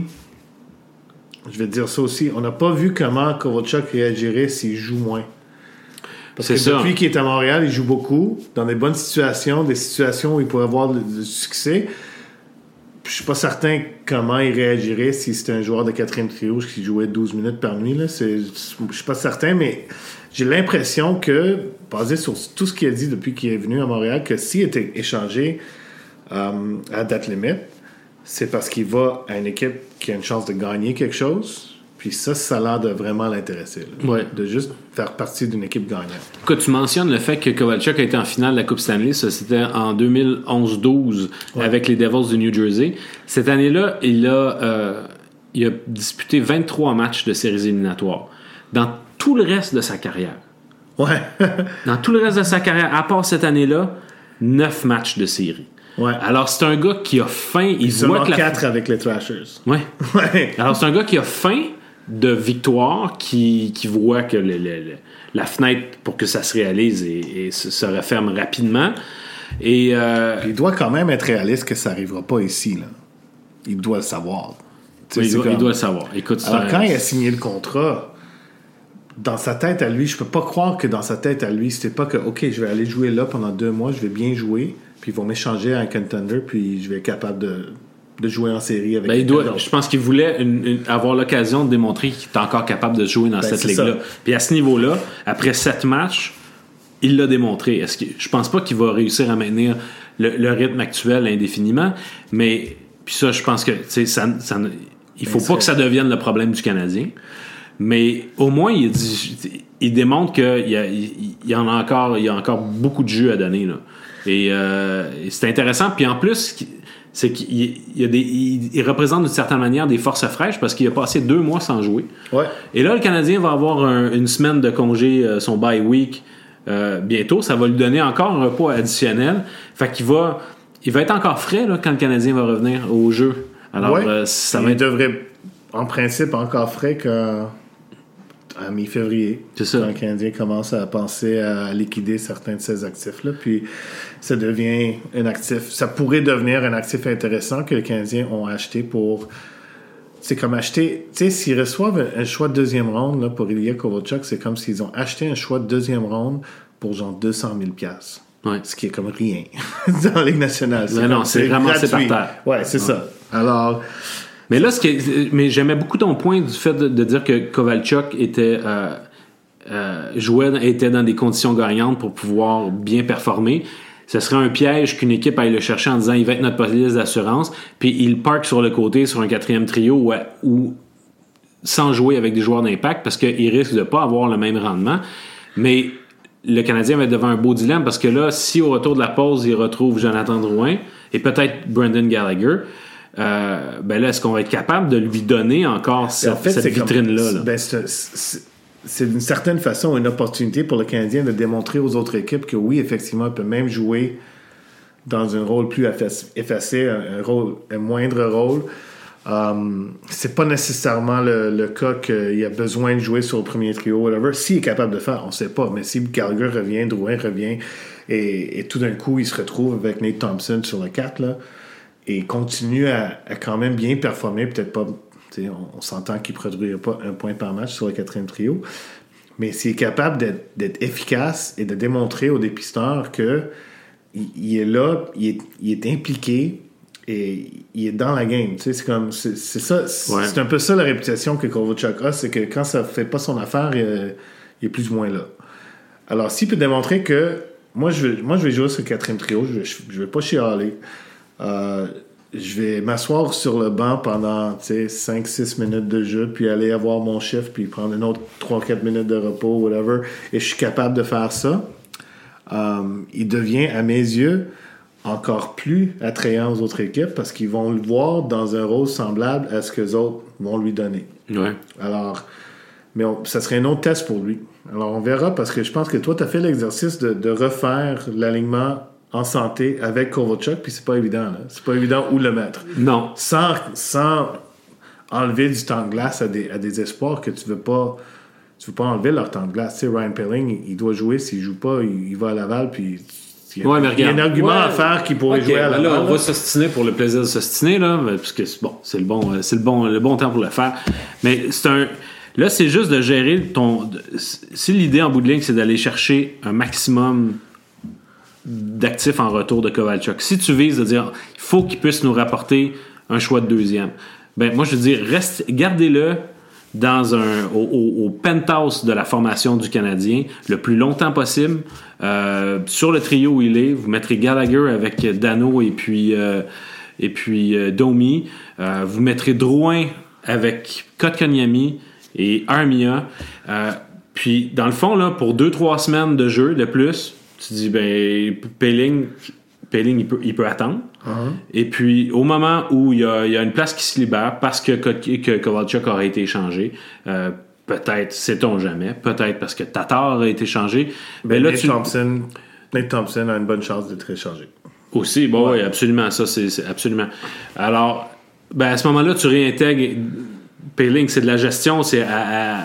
je vais te dire ça aussi, on n'a pas vu comment Kovalchuk réagirait s'il joue moins. Parce c'est que ça. Depuis qu'il est à Montréal, il joue beaucoup, dans des bonnes situations, des situations où il pourrait avoir du succès. Je suis pas certain comment il réagirait si c'était un joueur de quatrième trio qui jouait douze minutes par nuit. Là. C'est, je suis pas certain, mais j'ai l'impression que, basé sur tout ce qu'il a dit depuis qu'il est venu à Montréal, que s'il était échangé euh, à date limite, c'est parce qu'il va à une équipe qui a une chance de gagner quelque chose. Puis ça, ça a l'air de vraiment l'intéresser. Ouais. De juste faire partie d'une équipe gagnante. Écoute, tu mentionnes le fait que Kovalchuk a été en finale de la Coupe Stanley. Ça, c'était en deux mille onze douze ouais. avec les Devils du New Jersey. Cette année-là, il a, euh, il a disputé vingt-trois matchs de séries éliminatoires. Dans tout le reste de sa carrière. Ouais. Dans tout le reste de sa carrière, à part cette année-là, neuf matchs de série. Ouais. Alors, c'est un gars qui a faim. Il voit voit que la... quatre avec les Thrashers. Ouais. ouais. Alors, c'est un gars qui a faim de victoire, qui, qui voit que le, le, le, la fenêtre pour que ça se réalise et, et se, se referme rapidement. Et euh... il doit quand même être réaliste que ça n'arrivera pas ici. Là. Il doit le savoir. Oui, il, doit, comme... il doit le savoir. Écoute, Alors, un... quand il a signé le contrat, dans sa tête à lui, je peux pas croire que dans sa tête à lui, c'était pas que, OK, je vais aller jouer là pendant deux mois, je vais bien jouer, puis ils vont m'échanger à un contender, puis je vais être capable de... de jouer en série avec ben, il doit, je pense qu'il voulait une, une, avoir l'occasion de démontrer qu'il est encore capable de jouer dans ben, cette ligue-là. Ça. Puis à ce niveau-là, après sept matchs, il l'a démontré. Est-ce que, je pense pas qu'il va réussir à maintenir le, le rythme actuel indéfiniment, mais puis ça, je pense que ça, ça, il faut ben, pas ça. que ça devienne le problème du Canadien. Mais au moins, il, dit, il démontre qu'il y a, il, il y en a encore, il y a encore beaucoup de jus à donner. Là. Et, euh, et c'est intéressant. Puis en plus, c'est qu'il y a des, il, il représente d'une certaine manière des forces fraîches parce qu'il a passé deux mois sans jouer. Ouais. Et là, le Canadien va avoir un, une semaine de congé, euh, son bye week euh, bientôt. Ça va lui donner encore un repos additionnel. Fait qu'il va, il va être encore frais là, quand le Canadien va revenir au jeu. Alors, ouais. euh, ça il va être... devrait, en principe, encore frais qu'à à mi-février. C'est ça. Quand le Canadien commence à penser à liquider certains de ses actifs-là. Puis ça devient un actif. Ça pourrait devenir un actif intéressant que les Canadiens ont acheté pour. C'est comme acheter. Tu sais, s'ils reçoivent un choix de deuxième ronde là, pour Ilya Kovalchuk, c'est comme s'ils ont acheté un choix de deuxième ronde pour genre deux cent mille dollars. Ouais. Ce qui est comme rien dans la Ligue nationale. C'est, non, c'est, c'est ramassé par terre. Ouais, c'est ouais. ça. Alors. Mais là, ce qui est, mais j'aimais beaucoup ton point du fait de, de dire que Kovalchuk était euh, euh, jouait était dans des conditions gagnantes pour pouvoir bien performer. Ce serait un piège qu'une équipe aille le chercher en disant il va être notre police d'assurance, puis il parque sur le côté sur un quatrième trio ou, ou sans jouer avec des joueurs d'impact parce qu'il risque de pas avoir le même rendement. Mais le Canadien va être devant un beau dilemme parce que là, si au retour de la pause, il retrouve Jonathan Drouin et peut-être Brendan Gallagher. Euh, ben là, est-ce qu'on va être capable de lui donner encore cette, en fait, cette vitrine-là? Comme, là? Ben c'est, c'est, c'est d'une certaine façon une opportunité pour le Canadien de démontrer aux autres équipes que oui, effectivement, il peut même jouer dans un rôle plus effacé, un, un, rôle, un moindre rôle. Um, c'est pas nécessairement le, le cas qu'il a besoin de jouer sur le premier trio, whatever. S'il est capable de faire, on sait pas. Mais si Gallagher revient, Drouin revient, et, et tout d'un coup, il se retrouve avec Nate Thompson sur le quatre, là, et continue à, à quand même bien performer, peut-être pas, on, on s'entend qu'il ne produira pas un point par match sur le quatrième trio, mais s'il est capable d'être, d'être efficace et de démontrer aux dépisteurs que il, il est là, il est, il est impliqué et il est dans la game. Tu sais, c'est comme c'est, c'est ça, c'est, ouais. c'est un peu ça la réputation que Kovalchuk a, c'est que quand ça fait pas son affaire, il, il est plus ou moins là. Alors, s'il peut démontrer que moi, je vais, moi, je vais jouer sur le quatrième trio, je vais, je vais pas chialer. Euh, je vais m'asseoir sur le banc pendant cinq six minutes de jeu, puis aller avoir mon chiffre, puis prendre une autre trois quatre minutes de repos, whatever, et je suis capable de faire ça. Um, il devient, à mes yeux, encore plus attrayant aux autres équipes parce qu'ils vont le voir dans un rôle semblable à ce que les autres vont lui donner. Ouais. Alors, mais on, ça serait un autre test pour lui. Alors, on verra parce que je pense que toi, tu as fait l'exercice de, de refaire l'alignement en santé avec Kovalchuk, puis c'est pas évident, là. C'est pas évident où le mettre. Non. Sans, sans enlever du temps de glace à des, à des espoirs que tu veux pas... Tu veux pas enlever leur temps de glace. Tu sais, Ryan Poehling, il doit jouer. S'il joue pas, il, il va à Laval, puis... Il y a, ouais, mais il y a un argument ouais. à faire qu'il pourrait okay, jouer à Laval. Là, on va s'ostiner pour le plaisir de s'ostiner, là, parce que bon, c'est le bon, c'est le bon, le bon temps pour le faire. Mais c'est un... Là, c'est juste de gérer ton... Si l'idée, en bout de ligne, c'est d'aller chercher un maximum d'actifs en retour de Kovalchuk. Si tu vises de dire, il faut qu'il puisse nous rapporter un choix de deuxième, ben moi, je veux dire, reste, gardez-le dans un, au, au, au penthouse de la formation du Canadien le plus longtemps possible. Euh, sur le trio où il est, vous mettrez Gallagher avec Dano et puis, euh, et puis euh, Domi. Euh, vous mettrez Drouin avec Kotkaniemi et Armia. Euh, puis, dans le fond, là, pour deux trois semaines de jeu de plus, tu dis, ben, Poehling, Poehling il, peut, il peut attendre. Uh-huh. Et puis, au moment où il y a, il y a une place qui se libère parce que, que Kovalchuk aurait été échangé, euh, peut-être, sait-on jamais, peut-être parce que Tatar a été échangé. Ben, là, Nate, tu... Thompson, Nate Thompson a une bonne chance d'être échangé. Aussi, bon, ouais. Oui, absolument, ça, c'est, c'est absolument. Alors, ben, à ce moment-là, tu réintègres Poehling, c'est de la gestion, c'est à, à,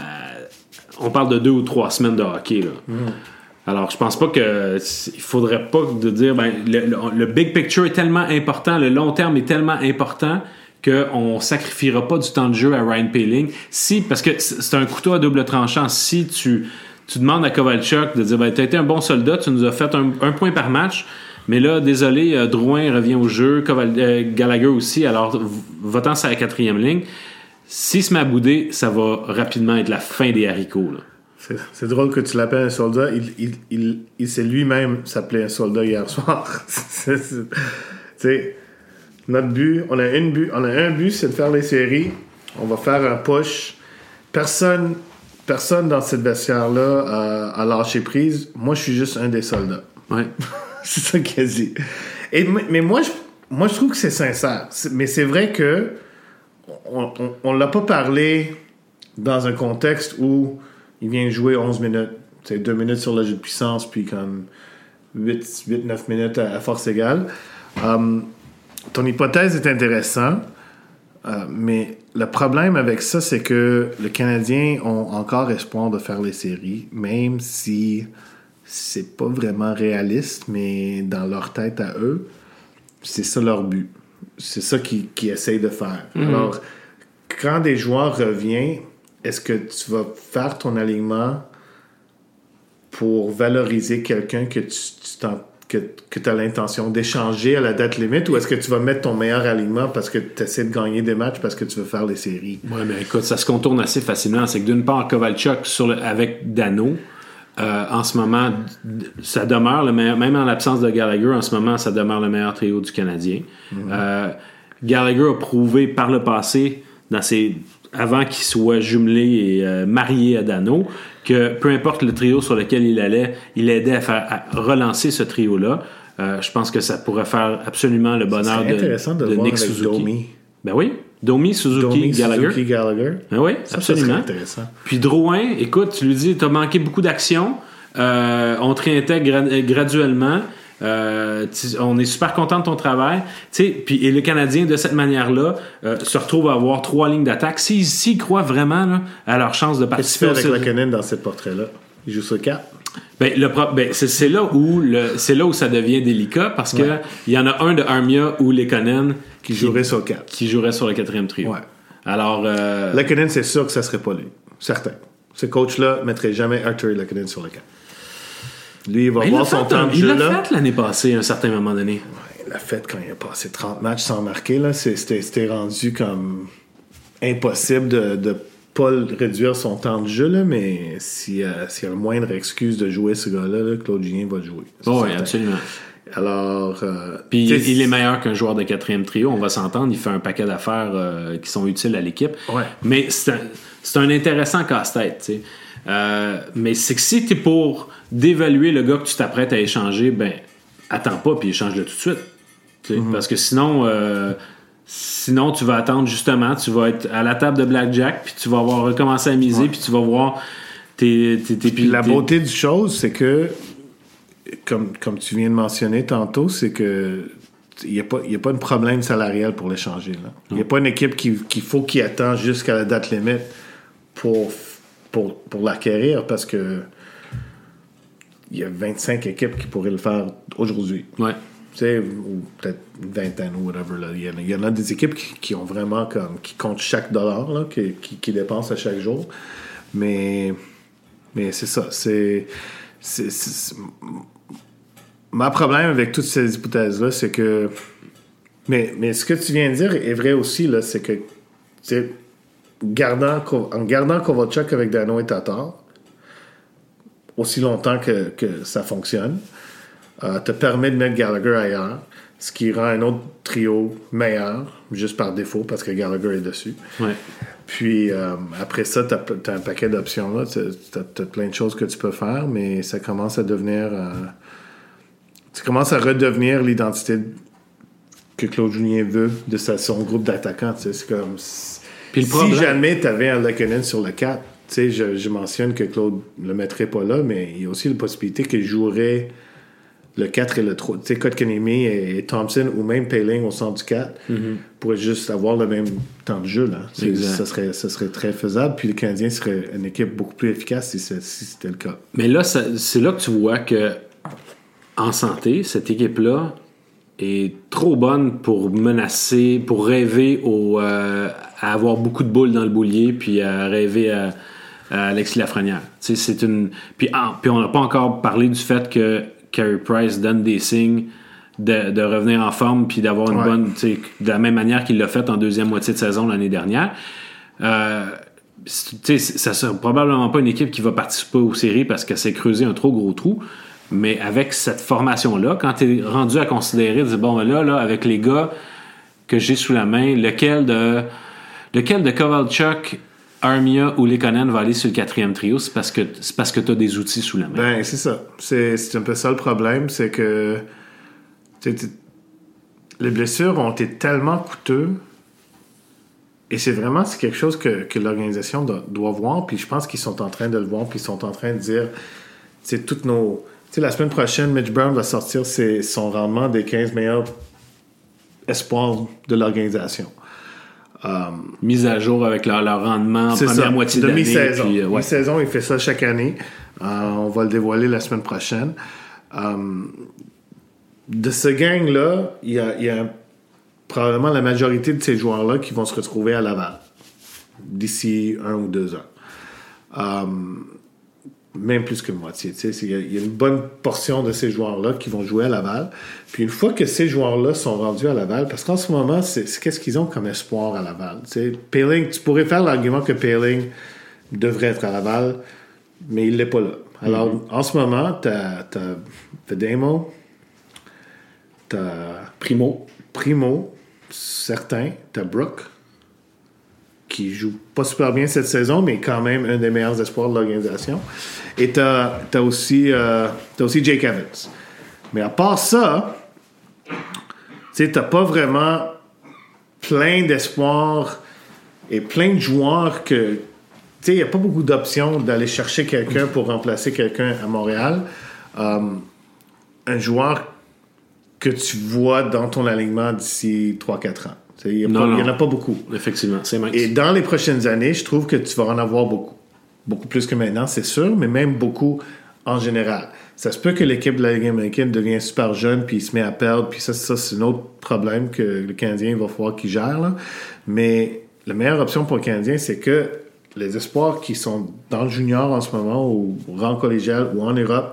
on parle de deux ou trois semaines de hockey, là. Mm. Alors, je pense pas que il faudrait pas de dire ben, le, le, le big picture est tellement important, le long terme est tellement important qu'on sacrifiera pas du temps de jeu à Ryan Poehling. Si, parce que c'est un couteau à double tranchant. Si tu, tu demandes à Kovalchuk de dire ben, tu as été un bon soldat, tu nous as fait un, un point par match, mais là, désolé, euh, Drouin revient au jeu, Koval, euh, Gallagher aussi, alors va-t'en sur la quatrième ligne. S'il se met à bouder, ça va rapidement être la fin des haricots, là. C'est, c'est drôle que tu l'appelles un soldat. Il, il, il, il s'est lui-même s'appelait un soldat hier soir. Tu sais, notre but, on a une but, on a un but, c'est de faire les séries. On va faire un push. Personne, personne dans cette vestiaire-là a, a lâché prise. Moi, je suis juste un des soldats. Ouais. C'est ça qu'il a dit. Et, mais moi je, moi, je trouve que c'est sincère. C'est, mais c'est vrai que on, on, on l'a pas parlé dans un contexte où il vient jouer onze minutes. C'est deux minutes sur le jeu de puissance, puis comme huit neuf minutes à, à force égale. Um, ton hypothèse est intéressante, uh, mais le problème avec ça, c'est que les Canadiens ont encore espoir de faire les séries, même si c'est pas vraiment réaliste, mais dans leur tête à eux, c'est ça leur but. C'est ça qu'ils, qu'ils essayent de faire. Mm-hmm. Alors, quand des joueurs reviennent, est-ce que tu vas faire ton alignement pour valoriser quelqu'un que tu, tu que, que tu as l'intention d'échanger à la date limite, ou est-ce que tu vas mettre ton meilleur alignement parce que tu essaies de gagner des matchs parce que tu veux faire les séries? Oui, mais écoute, ça se contourne assez facilement. C'est que d'une part, Kovalchuk sur le, avec Dano, euh, en ce moment, ça demeure le meilleur, même en l'absence de Gallagher, en ce moment, ça demeure le meilleur trio du Canadien. Mm-hmm. Euh, Gallagher a prouvé par le passé, dans ses... avant qu'il soit jumelé et euh, marié à Dano, que peu importe le trio sur lequel il allait, il aidait à, faire, à relancer ce trio-là. Euh, je pense que ça pourrait faire absolument le bonheur de, intéressant de, de Nick voir Suzuki. Domi. Ben oui, Domi, Suzuki, Domi, Gallagher. Suzuki, Gallagher. Ben oui, ça, absolument. Ça serait intéressant. Puis Drouin, écoute, tu lui dis, t'as manqué beaucoup d'action, euh, on te réintègre gra- graduellement. Euh, on est super content de ton travail, puis et le Canadien de cette manière-là euh, se retrouve à avoir trois lignes d'attaque s'ils, s'ils croient vraiment là, à leur chance de participer. Qu'est-ce que tu fais avec Lehkonen dans ce portrait-là? Il joue sur quatre. Ben, le pro- ben, c'est, c'est, là où le, c'est là où ça devient délicat parce que ouais. Il y en a un de Armia ou Lehkonen qui, qui jouerait sur quatre, qui jouerait sur le quatrième trio. Ouais. Alors euh... Lehkonen, c'est sûr que ça serait pas lui, certain. Ce coach-là mettrait jamais Arthur Lehkonen sur le quatre. Lui, il va Mais voir il son l'a fait, temps de il jeu. l'a là. fait l'année passée, à un certain moment donné. Ouais, il l'a fait quand il a passé trente matchs sans marquer. Là. C'est, c'était, c'était rendu comme impossible de, de pas réduire son temps de jeu, là, mais s'il y a, s'il y a la moindre excuse de jouer ce gars-là, là, Claude Julien va le jouer. Oh, oui, absolument. Alors, euh, puis il, il est meilleur qu'un joueur de quatrième trio, on va s'entendre. Il fait un paquet d'affaires euh, qui sont utiles à l'équipe. Ouais. Mais c'est un, c'est un intéressant casse-tête, tu sais. Euh, mais c'est que si t'es pour d'évaluer le gars que tu t'apprêtes à échanger, ben attends pas puis échange-le tout de suite. Mm-hmm. Parce que sinon, euh, sinon tu vas attendre justement, tu vas être à la table de blackjack puis tu vas avoir recommencé à miser ouais. puis tu vas voir tes, tes, tes puis la tes... beauté du chose, c'est que comme, comme tu viens de mentionner tantôt, c'est que il n'y a, a pas de problème salarial pour l'échanger. Il n'y a pas une équipe qui, qu'il faut qui attend jusqu'à la date limite pour Pour, pour l'acquérir parce que il y a vingt-cinq équipes qui pourraient le faire aujourd'hui. Ouais. Tu sais, ou peut-être une vingtaine ou whatever. Là. Il, y en a, il y en a des équipes qui, qui ont vraiment comme qui comptent chaque dollar, là, qui, qui, qui dépensent à chaque jour. Mais, mais c'est ça. C'est, c'est, c'est, c'est... Ma problème avec toutes ces hypothèses-là, c'est que. Mais, mais ce que tu viens de dire est vrai aussi, là, c'est que. Tu sais, Gardant, en gardant Kovalchuk avec Dano et Tatar, aussi longtemps que, que ça fonctionne, euh, te permet de mettre Gallagher ailleurs, ce qui rend un autre trio meilleur, juste par défaut, parce que Gallagher est dessus. Ouais. Puis euh, après ça, tu as un paquet d'options. Là. Tu as plein de choses que tu peux faire, mais ça commence à devenir... Euh, tu commences à redevenir l'identité que Claude Julien veut de sa, son groupe d'attaquants. C'est comme... Puis si problème... jamais tu avais un Lehkonen sur le quatre, tu sais, je, je mentionne que Claude ne le mettrait pas là, mais il y a aussi la possibilité qu'il jouerait le quatre et le trois. Tu sais, Kotkaniemi et, et Thompson ou même Poehling au centre du quatre mm-hmm. pourraient juste avoir le même temps de jeu. Là. Ça serait, ça serait très faisable. Puis le Canadien serait une équipe beaucoup plus efficace si, c'est, si c'était le cas. Mais là, ça, c'est là que tu vois que en santé, cette équipe-là est trop bonne pour menacer, pour rêver au, euh, à avoir beaucoup de boules dans le boulier, puis à rêver à, à Alexis Lafrenière. Tu sais, c'est une. Puis, ah, puis on n'a pas encore parlé du fait que Carey Price donne des signes de, de revenir en forme, puis d'avoir une ouais. bonne. Tu sais, de la même manière qu'il l'a fait en deuxième moitié de saison l'année dernière. Euh, tu sais, ça sera probablement pas une équipe qui va participer aux séries parce qu'elle s'est creusé un trop gros trou. Mais avec cette formation-là, quand tu es rendu à considérer, tu dis, bon, là, là, avec les gars que j'ai sous la main, lequel de lequel de Kovalchuk, Armia ou Lehkonen va aller sur le quatrième trio, c'est parce que c'est parce que tu as des outils sous la main. Ben, c'est ça. C'est, c'est un peu ça le problème, c'est que les blessures ont été tellement coûteuses et c'est vraiment c'est quelque chose que, que l'organisation doit, doit voir, puis je pense qu'ils sont en train de le voir, puis ils sont en train de dire, c'est toutes nos... Tu sais, la semaine prochaine, Mitch Brown va sortir ses, son rendement des quinze meilleurs espoirs de l'organisation. Um, Mise à jour avec leur, leur rendement en première ça, moitié de d'année. Mi-saison. Puis, euh, ouais. Mi-saison, il fait ça chaque année. Uh, on va le dévoiler la semaine prochaine. Um, de ce gang-là, il y a, il y a probablement la majorité de ces joueurs-là qui vont se retrouver à Laval d'ici un ou deux ans. Um, Même plus que moitié. Il y, a, il y a une bonne portion de ces joueurs-là qui vont jouer à Laval. Puis une fois que ces joueurs-là sont rendus à Laval, parce qu'en ce moment, c'est, c'est qu'est-ce qu'ils ont comme espoir à Laval? Poehling, tu pourrais faire l'argument que Poehling devrait être à Laval, mais il ne l'est pas là. Alors, mm-hmm. en ce moment, tu as Vedemo, tu as Primo, Primo, certains, tu as Brook, qui joue pas super bien cette saison, mais quand même un des meilleurs espoirs de l'organisation. Et t'as, t'as aussi euh, t'as aussi Jake Evans. Mais à part ça, tu sais, t'as pas vraiment plein d'espoirs et plein de joueurs que... Tu sais, il n'y a pas beaucoup d'options d'aller chercher quelqu'un pour remplacer quelqu'un à Montréal. Um, un joueur que tu vois dans ton alignement d'ici trois à quatre ans. Il n'y en a pas beaucoup. Effectivement, c'est mince. Et dans les prochaines années, je trouve que tu vas en avoir beaucoup. Beaucoup plus que maintenant, c'est sûr, mais même beaucoup en général. Ça se peut que l'équipe de la Ligue américaine devienne super jeune puis il se met à perdre, puis ça, ça c'est un autre problème que le Canadien va falloir qu'il gère. Là. Mais la meilleure option pour le Canadien, c'est que les espoirs qui sont dans le junior en ce moment, ou au rang collégial, ou en Europe,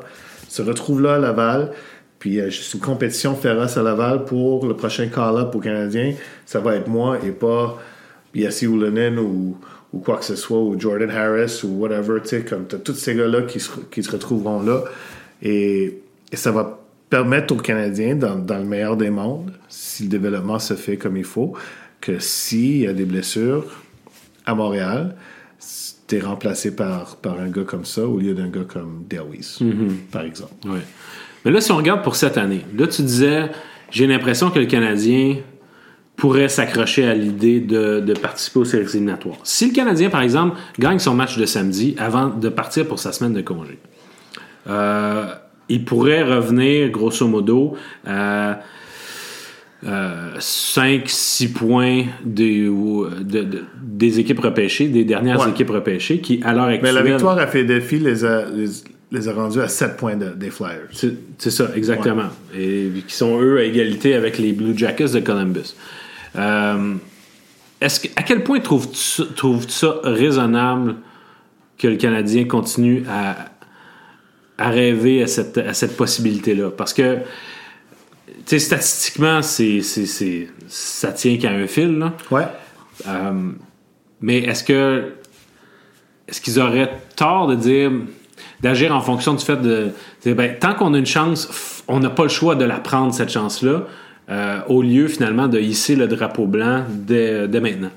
se retrouvent là à Laval. Puis il y a juste une compétition féroce à Laval pour le prochain call-up au Canadien. Ça va être moi et pas Yassi Oulonen ou, ou quoi que ce soit, ou Jordan Harris ou whatever. Tu sais, comme t'as tous ces gars-là qui se, qui se retrouveront là. Et, et ça va permettre aux Canadiens, dans, dans le meilleur des mondes, si le développement se fait comme il faut, que s'il y a des blessures à Montréal, t'es remplacé par, par un gars comme ça au lieu d'un gars comme Derwis, mm-hmm. par exemple. Oui. Mais là, si on regarde pour cette année, là, tu disais, j'ai l'impression que le Canadien pourrait s'accrocher à l'idée de, de participer aux séries éliminatoires. Si le Canadien, par exemple, gagne son match de samedi avant de partir pour sa semaine de congé, euh, il pourrait revenir, grosso modo, à euh, cinq six points des, de, de, des équipes repêchées, des dernières ouais. équipes repêchées, qui, à l'heure actuelle... Mais la victoire à Philadelphie les a... Les... les a rendus à sept points de, des Flyers. C'est, c'est ça, exactement. Ouais. Et qui sont, eux, à égalité avec les Blue Jackets de Columbus. Euh, est-ce que, à quel point trouves-tu, trouves-tu ça raisonnable que le Canadien continue à, à rêver à cette, à cette possibilité-là? Parce que, tu sais, statistiquement, c'est, c'est, c'est, ça tient qu'à un fil, là. Ouais. Euh, mais est-ce que est-ce qu'ils auraient tort de dire... d'agir en fonction du fait de... Ben, tant qu'on a une chance, on n'a pas le choix de la prendre, cette chance-là, euh, au lieu, finalement, de hisser le drapeau blanc dès, dès maintenant.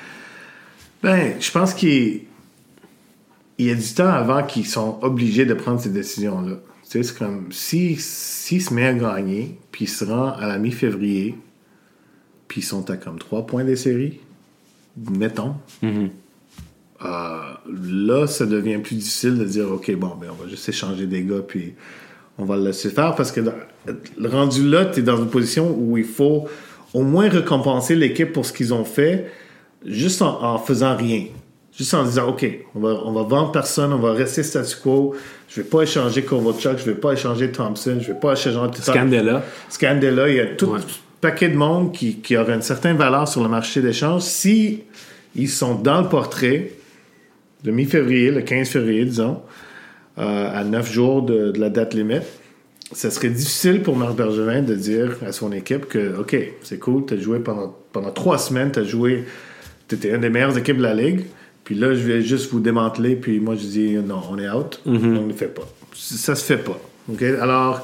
Ben, je pense qu'il il y a du temps avant qu'ils sont obligés de prendre ces décisions-là. Tu sais, c'est comme... S'ils si, si se met à gagner, puis ils se rendent à la mi-février, puis ils sont à comme trois points des séries, mettons... Mm-hmm. Euh, là, ça devient plus difficile de dire OK, bon, ben, on va juste échanger des gars puis on va le laisser faire parce que dans, le rendu là, tu es dans une position où il faut au moins récompenser l'équipe pour ce qu'ils ont fait juste en, en faisant rien. Juste en disant OK, on va, on va vendre personne, on va rester statu quo. Je vais pas échanger Kovalchuk, je vais pas échanger Thompson, je vais pas échanger Scandella. Scandella, il y a tout ouais. un paquet de monde qui, qui aurait une certaine valeur sur le marché d'échange. Si ils sont dans le portrait le mi-février, le quinze février, disons, euh, à neuf jours de, de la date limite, ça serait difficile pour Marc Bergevin de dire à son équipe que, OK, c'est cool, t'as joué pendant, pendant trois semaines, t'as joué, t'étais une des meilleures équipes de la Ligue, puis là, je vais juste vous démanteler, puis moi, je dis, non, on est out, mm-hmm. on ne le fait pas. Ça se fait pas. OK? Alors,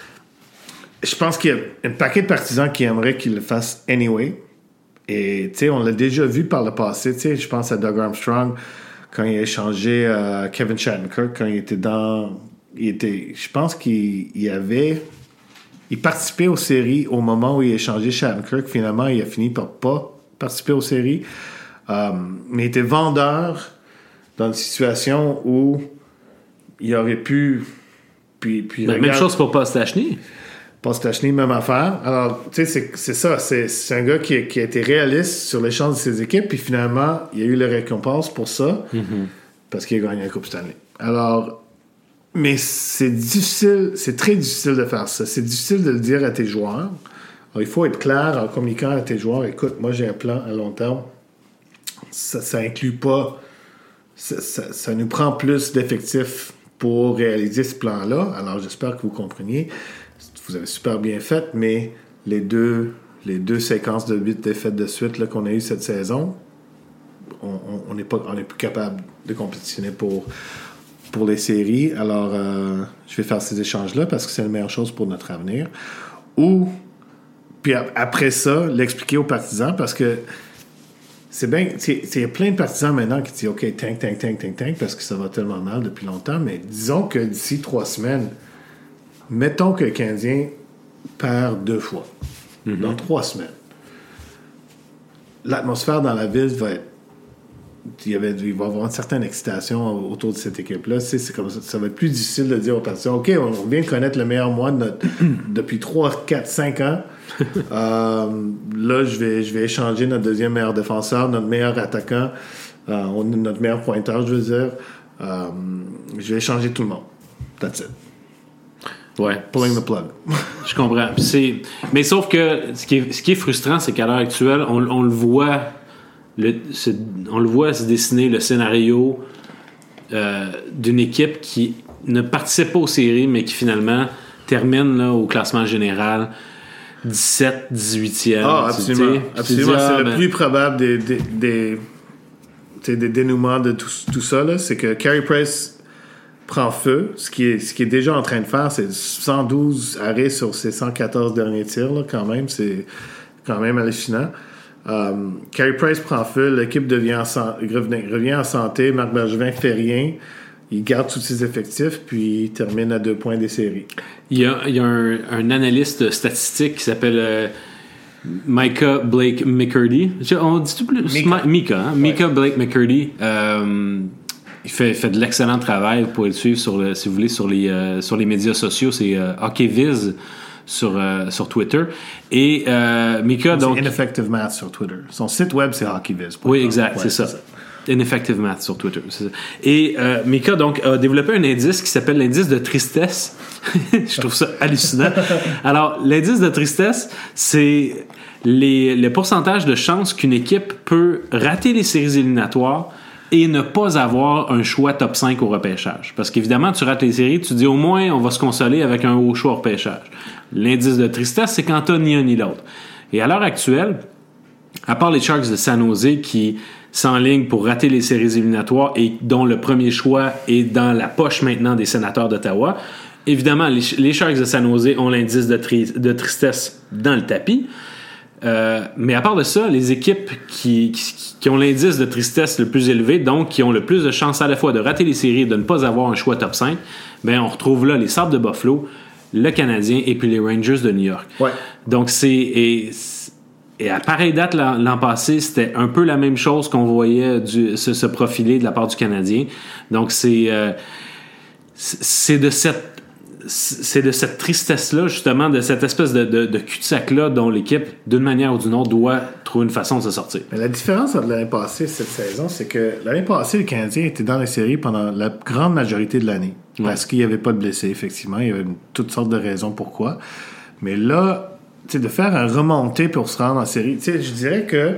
je pense qu'il y a un paquet de partisans qui aimeraient qu'ils le fassent anyway, et, tu sais, on l'a déjà vu par le passé, tu sais, je pense à Doug Armstrong, quand il a échangé euh, Kevin Shattenkirk, quand il était dans... Il était, je pense qu'il il avait... Il participait aux séries au moment où il a échangé Shattenkirk. Finalement, il a fini par pas participer aux séries. Euh, mais il était vendeur dans une situation où il aurait pu... Puis, puis ben, regarde, même chose pour Postachny. Postachny, même affaire. Alors, tu sais, c'est, c'est ça. C'est, c'est un gars qui, qui a été réaliste sur l'échange de ses équipes, puis finalement, il a eu la récompense pour ça, mm-hmm. parce qu'il a gagné la Coupe Stanley. Alors, mais c'est difficile, c'est très difficile de faire ça. C'est difficile de le dire à tes joueurs. Alors, il faut être clair en communiquant à tes joueurs. Écoute, moi, j'ai un plan à long terme. Ça, ça inclut pas... Ça, ça, ça nous prend plus d'effectifs pour réaliser ce plan-là. Alors, j'espère que vous compreniez. Vous avez super bien fait, mais les deux, les deux séquences de huit défaites de suite là, qu'on a eues cette saison, on n'est plus capable de compétitionner pour, pour les séries. Alors, euh, je vais faire ces échanges-là parce que c'est la meilleure chose pour notre avenir. Ou, puis après ça, l'expliquer aux partisans parce que c'est bien, il y a plein de partisans maintenant qui disent OK, tank, tank, tank, tank, tank, parce que ça va tellement mal depuis longtemps, mais disons que d'ici trois semaines, mettons que le Canadien perd deux fois mm-hmm. dans trois semaines. L'atmosphère dans la ville va être... Il, y avait, il va y avoir une certaine excitation autour de cette équipe-là. C'est, c'est comme ça, ça va être plus difficile de dire aux partisans OK, on vient de connaître le meilleur mois de notre, depuis trois, quatre, cinq ans. euh, là, je vais, je vais échanger notre deuxième meilleur défenseur, notre meilleur attaquant, euh, notre meilleur pointeur, je veux dire. Euh, je vais échanger tout le monde. That's it. Ouais. Pulling the plug. Je comprends. C'est... Mais sauf que ce qui est, ce qui est frustrant, c'est qu'à l'heure actuelle, on, on le voit le, on le voit se dessiner le scénario euh, d'une équipe qui, ne participent pas aux séries, mais qui finalement terminent là, au classement général dix-sept, dix-huitième. Ah, absolument. Tu absolument. dis, ah, c'est ben... le plus probable des, des, des, des dénouements de tout, tout ça. Là. C'est que Carey Price prend feu. Ce qui est, ce qui est déjà en train de faire, c'est cent douze arrêts sur ses cent quatorze derniers tirs. Là, quand même, c'est quand même hallucinant. Um, Carey Price prend feu. L'équipe devient en san- revient, revient en santé. Marc Bergevin fait rien. Il garde tous ses effectifs, puis il termine à deux points des séries. Il y a, il y a un, un analyste statistique qui s'appelle euh, Micah Blake McCurdy. On dit tout plus Mika, Mika, hein? Mika ouais. Blake McCurdy. Euh, il fait, fait de l'excellent travail. Vous pouvez le suivre sur le, si vous voulez sur les euh, sur les médias sociaux. C'est euh, HockeyViz sur euh, sur Twitter. Et euh, Mika donc. C'est Ineffective Math sur Twitter. Son site web c'est HockeyViz. Oui, exact, ouais, c'est, c'est ça. ça. Ineffective Math sur Twitter. C'est ça. Et euh, Mika donc a développé un indice qui s'appelle l'indice de tristesse. Je trouve ça hallucinant. Alors, l'indice de tristesse, c'est les, le pourcentage de chances qu'une équipe peut rater les séries éliminatoires et ne pas avoir un choix top cinq au repêchage. Parce qu'évidemment, tu rates les séries, tu dis au moins on va se consoler avec un haut choix au repêchage. L'indice de tristesse, c'est quand t'as ni un ni l'autre. Et à l'heure actuelle, à part les Sharks de San Jose qui s'enlignent pour rater les séries éliminatoires et dont le premier choix est dans la poche maintenant des Sénateurs d'Ottawa, évidemment, les, les Sharks de San Jose ont l'indice de, tri- de tristesse dans le tapis. Euh, mais à part de ça, les équipes qui, qui, qui ont l'indice de tristesse le plus élevé, donc qui ont le plus de chances à la fois de rater les séries et de ne pas avoir un choix top cinq, ben on retrouve là les Sabres de Buffalo, le Canadien et puis les Rangers de New York. Ouais. Donc c'est... Et, Et à pareille date, l'an, l'an passé, c'était un peu la même chose qu'on voyait du, se, se profiler de la part du Canadien. Donc, c'est, euh, c'est, de cette, c'est de cette tristesse-là, justement, de cette espèce de, de, de cul-de-sac-là dont l'équipe, d'une manière ou d'une autre, doit trouver une façon de se sortir. Mais la différence entre l'année passée et cette saison, c'est que l'année passée, le Canadien était dans les séries pendant la grande majorité de l'année. Ouais. Parce qu'il n'y avait pas de blessés, effectivement. Il y avait toutes sortes de raisons pourquoi. Mais là... T'sais, de faire un remonté pour se rendre en série. T'sais, je dirais que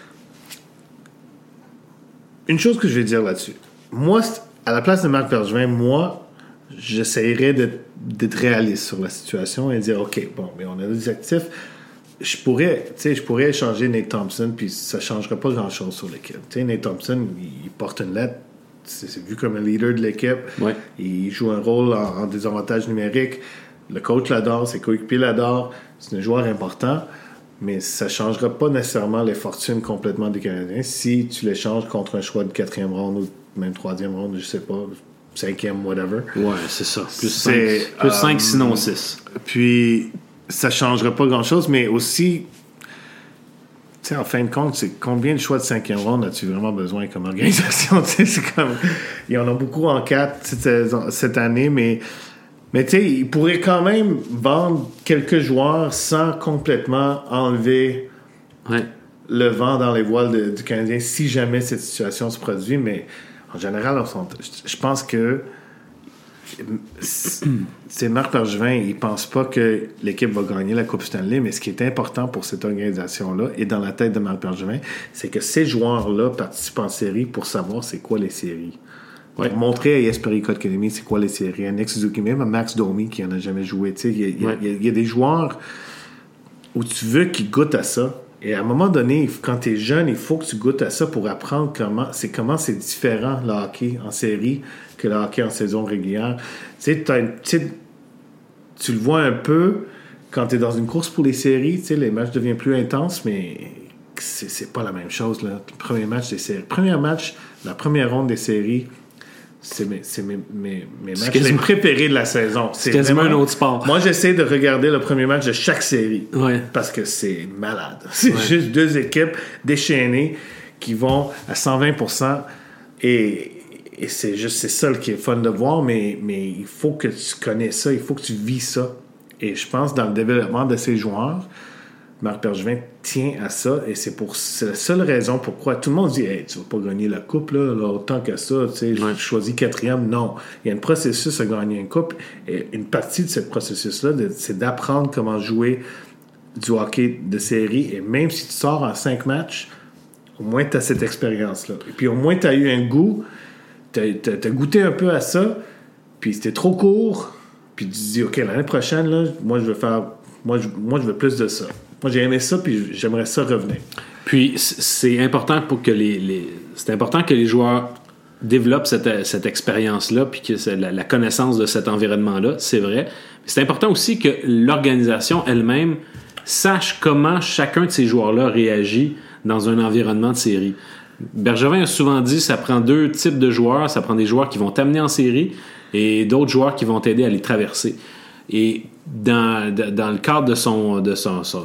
une chose que je vais dire là-dessus. Moi, à la place de Marc Bergevin, moi, j'essaierais d'être, d'être réaliste sur la situation et dire, OK, bon, mais on a des actifs. Je pourrais, t'sais, je pourrais échanger Nate Thompson, puis ça ne changera pas grand-chose sur l'équipe. T'sais, Nate Thompson, il porte une lettre. C'est, c'est vu comme un leader de l'équipe. Ouais. Il joue un rôle en, en désavantage numérique. Le coach l'adore, ses coéquipiers l'adorent. C'est un joueur important, mais ça ne changera pas nécessairement les fortunes complètement des Canadiens si tu l'échanges contre un choix de quatrième ronde ou même troisième ronde, je sais pas, cinquième, whatever. Ouais, c'est ça. Plus cinq, plus cinq euh, sinon six. Puis, ça ne changera pas grand-chose, mais aussi, tu sais, en fin de compte, c'est combien de choix de cinquième ronde as-tu vraiment besoin comme organisation? Tu sais, c'est comme... Il y en a beaucoup en quatre cette, cette année, mais... Mais tu sais, il pourrait quand même vendre quelques joueurs sans complètement enlever ouais. le vent dans les voiles de, du Canadien si jamais cette situation se produit. Mais en général, on s'en, je pense que c'est Marc Bergevin, il pense pas que l'équipe va gagner la Coupe Stanley, mais ce qui est important pour cette organisation-là et dans la tête de Marc Bergevin, c'est que ces joueurs-là participent en série pour savoir c'est quoi les séries. Ouais. Pour montrer à Jesperi Kotkaniemi c'est quoi les séries. À Nick Suzuki, même à Max Domi qui en a jamais joué. Il y, ouais. y, y a des joueurs où tu veux qu'ils goûtent à ça. Et à un moment donné, quand tu es jeune, il faut que tu goûtes à ça pour apprendre comment c'est, comment c'est différent le hockey en série que le hockey en saison régulière. Tu le vois un peu quand tu es dans une course pour les séries. Les matchs deviennent plus intenses, mais c'est, c'est pas la même chose. Là. Le premier match des séries. Premier match, la première ronde des séries, c'est mes, c'est mes, mes, mes matchs les préférés de la saison. C'est, c'est quasiment vraiment, un autre sport. Moi, j'essaie de regarder le premier match de chaque série. Ouais. Parce que c'est malade. C'est ouais. juste deux équipes déchaînées qui vont à cent vingt pour cent et, et c'est juste c'est ça qui est fun de voir, mais, mais il faut que tu connais ça, il faut que tu vis ça. Et je pense dans le développement de ces joueurs, Marc Bergevin tient à ça et c'est pour c'est la seule raison pourquoi tout le monde dit hey, tu vas pas gagner la coupe là, là autant que ça, tu sais, ouais. je choisis quatrième. Non, il y a un processus à gagner une coupe et une partie de ce processus là de, c'est d'apprendre comment jouer du hockey de série et même si tu sors en cinq matchs, au moins tu as cette expérience là et puis au moins tu as eu un goût, tu as goûté un peu à ça. puis c'était trop court, puis tu te dis, OK, l'année prochaine, là, moi, je veux faire... Moi je, moi, je veux plus de ça. Moi, j'ai aimé ça, puis j'aimerais ça revenir. Puis, c'est important pour que les... les c'est important que les joueurs développent cette, cette expérience-là, puis que la, la connaissance de cet environnement-là, c'est vrai. Mais c'est important aussi que l'organisation elle-même sache comment chacun de ces joueurs-là réagit dans un environnement de série. Bergevin a souvent dit que ça prend deux types de joueurs. Ça prend des joueurs qui vont t'amener en série et d'autres joueurs qui vont t'aider à les traverser. Et dans, de, dans le cadre de son... De son, son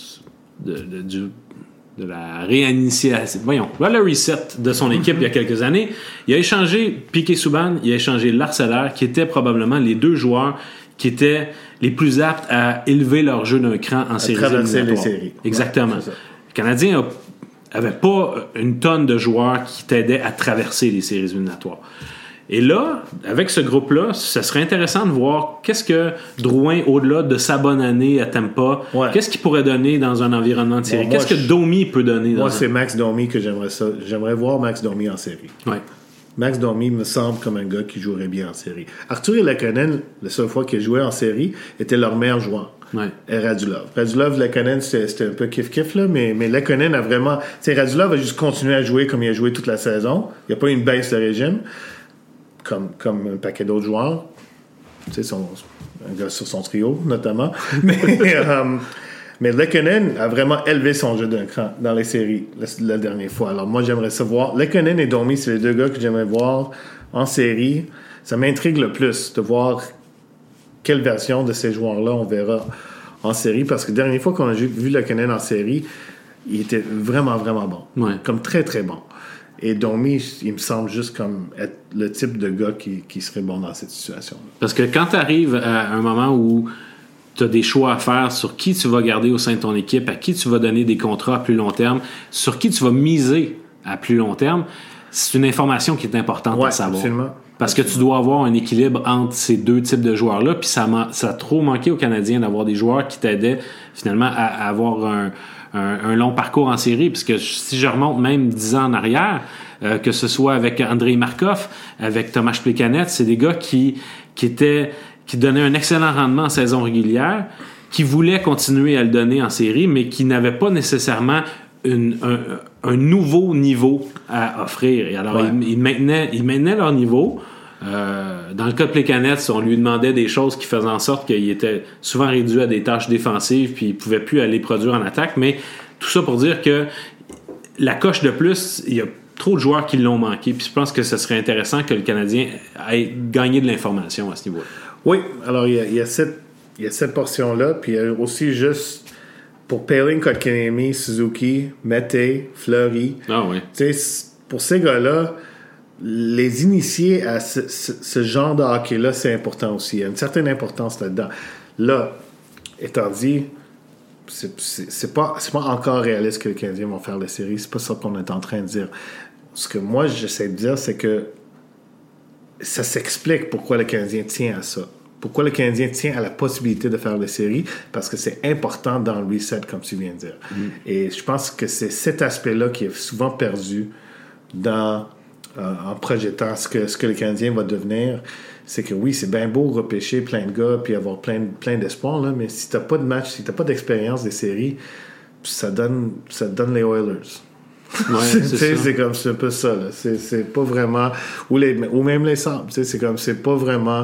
de, de, du, de la réinitiation... Voyons, le reset de son équipe il y a quelques années, il a échangé Piquet Subban, il a échangé Lars Eller, qui étaient probablement les deux joueurs qui étaient les plus aptes à élever leur jeu d'un cran en séries éliminatoires. Les séries. Exactement. Ouais, le Canadien n'avait pas une tonne de joueurs qui t'aidaient à traverser les séries éliminatoires. Et là, avec ce groupe-là, ça serait intéressant de voir qu'est-ce que Drouin, au-delà de sa bonne année à Tampa, ouais. qu'est-ce qu'il pourrait donner dans un environnement de série? Bon, qu'est-ce que je... Domi peut donner? Moi, dans c'est un... Max Domi que j'aimerais ça. J'aimerais voir Max Domi en série. Ouais. Max Domi me semble comme un gars qui jouerait bien en série. Arthur et Lehkonen, la seule fois qu'il jouait en série, était leur meilleur joueur. Ouais. Et Radulov. Radulov, Lehkonen, c'était, c'était un peu kiff-kiff, là, mais, mais Lehkonen a vraiment... Tu sais, Radulov a juste continué à jouer comme il a joué toute la saison. Il n'y a pas eu une baisse de régime. Comme, comme un paquet d'autres joueurs. Tu sais, son, un gars sur son trio, notamment. mais euh, mais Lehkonen a vraiment élevé son jeu d'un cran dans les séries la, la dernière fois. Alors moi, j'aimerais ça voir. Lehkonen et Domi, c'est les deux gars que j'aimerais voir en série. Ça m'intrigue le plus de voir quelle version de ces joueurs-là on verra en série. Parce que la dernière fois qu'on a vu Lehkonen en série, il était vraiment, vraiment bon. Ouais. Comme très, très bon. Et Domi, il me semble juste comme être le type de gars qui, qui serait bon dans cette situation-là. Parce que quand tu arrives à un moment où tu as des choix à faire sur qui tu vas garder au sein de ton équipe, à qui tu vas donner des contrats à plus long terme, sur qui tu vas miser à plus long terme, c'est une information qui est importante ouais, à savoir. Absolument. Parce que tu dois avoir un équilibre entre ces deux types de joueurs-là, puis ça, ça a trop manqué aux Canadiens d'avoir des joueurs qui t'aidaient finalement à, à avoir un... Un, un long parcours en série, puisque si je remonte même dix ans en arrière, euh, que ce soit avec Andrei Markov, avec Tomáš Plekanec, c'est des gars qui, qui étaient, qui donnaient un excellent rendement en saison régulière, qui voulaient continuer à le donner en série, mais qui n'avaient pas nécessairement une, un, un nouveau niveau à offrir. Et alors, ouais. ils, ils, maintenaient, ils maintenaient leur niveau. Euh, dans le cas de Plekanec, on lui demandait des choses qui faisaient en sorte qu'il était souvent réduit à des tâches défensives puis il pouvait plus aller produire en attaque, mais tout ça pour dire que la coche de plus, il y a trop de joueurs qui l'ont manqué, puis je pense que ce serait intéressant que le Canadien ait gagné de l'information à ce niveau-là. Oui, alors il y a, il y a, cette, il y a cette portion-là, puis il y a aussi juste pour Poehling, Kotkaniemi, Suzuki, Mete, Fleury. Ah oui. Tu sais, pour ces gars-là, les initier à ce, ce, ce genre de hockey-là, c'est important aussi. Il y a une certaine importance là-dedans. Là, étant dit, c'est, c'est, c'est, pas, c'est pas encore réaliste que les Canadiens vont faire la série. C'est pas ça qu'on est en train de dire. Ce que moi, j'essaie de dire, c'est que ça s'explique pourquoi le Canadien tient à ça. Pourquoi le Canadien tient à la possibilité de faire la série, parce que c'est important dans le reset, comme tu viens de dire. Mm. Et je pense que c'est cet aspect-là qui est souvent perdu dans... Euh, en projetant ce que, ce que le Canadien va devenir, c'est que oui, c'est bien beau repêcher plein de gars puis avoir plein, plein d'espoir, là, mais si t'as pas de match, si t'as pas d'expérience des séries, ça donne, ça donne les Oilers. Ouais, c'est, c'est, c'est comme c'est un peu ça. Là. C'est, c'est pas vraiment... Ou, les, ou même les Sabres. C'est comme c'est pas vraiment...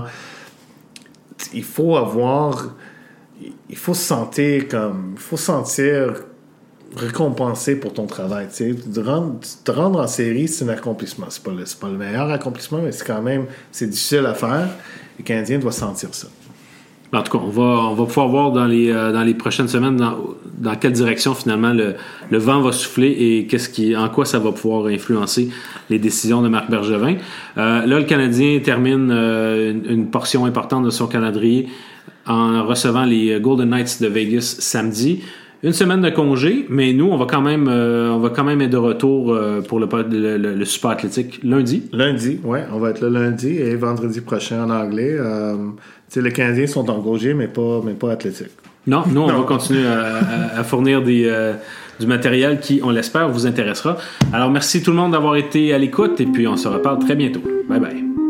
Il faut avoir... Il faut se sentir comme... Il faut sentir... récompensé pour ton travail. Tu sais. Te rendre, te rendre en série, c'est un accomplissement. C'est pas le, c'est pas le meilleur accomplissement, mais c'est quand même c'est difficile à faire. Le Canadien doit sentir ça. En tout cas, on va, on va pouvoir voir dans les, euh, dans les prochaines semaines dans, dans quelle direction finalement le, le vent va souffler et qu'est-ce qui, en quoi ça va pouvoir influencer les décisions de Marc Bergevin. Euh, là, le Canadien termine euh, une, une portion importante de son calendrier en recevant les Golden Knights de Vegas samedi. Une semaine de congé, mais nous, on va quand même, euh, on va quand même être de retour euh, pour le, le, le, le Super Athlétique lundi. Lundi, oui. On va être là lundi et vendredi prochain en anglais. Euh, les Canadiens sont engagés, mais pas, mais pas athlétiques. Non, nous, on non. va continuer à, à, à fournir des, euh, du matériel qui, on l'espère, vous intéressera. Alors, merci tout le monde d'avoir été à l'écoute et puis on se reparle très bientôt. Bye bye.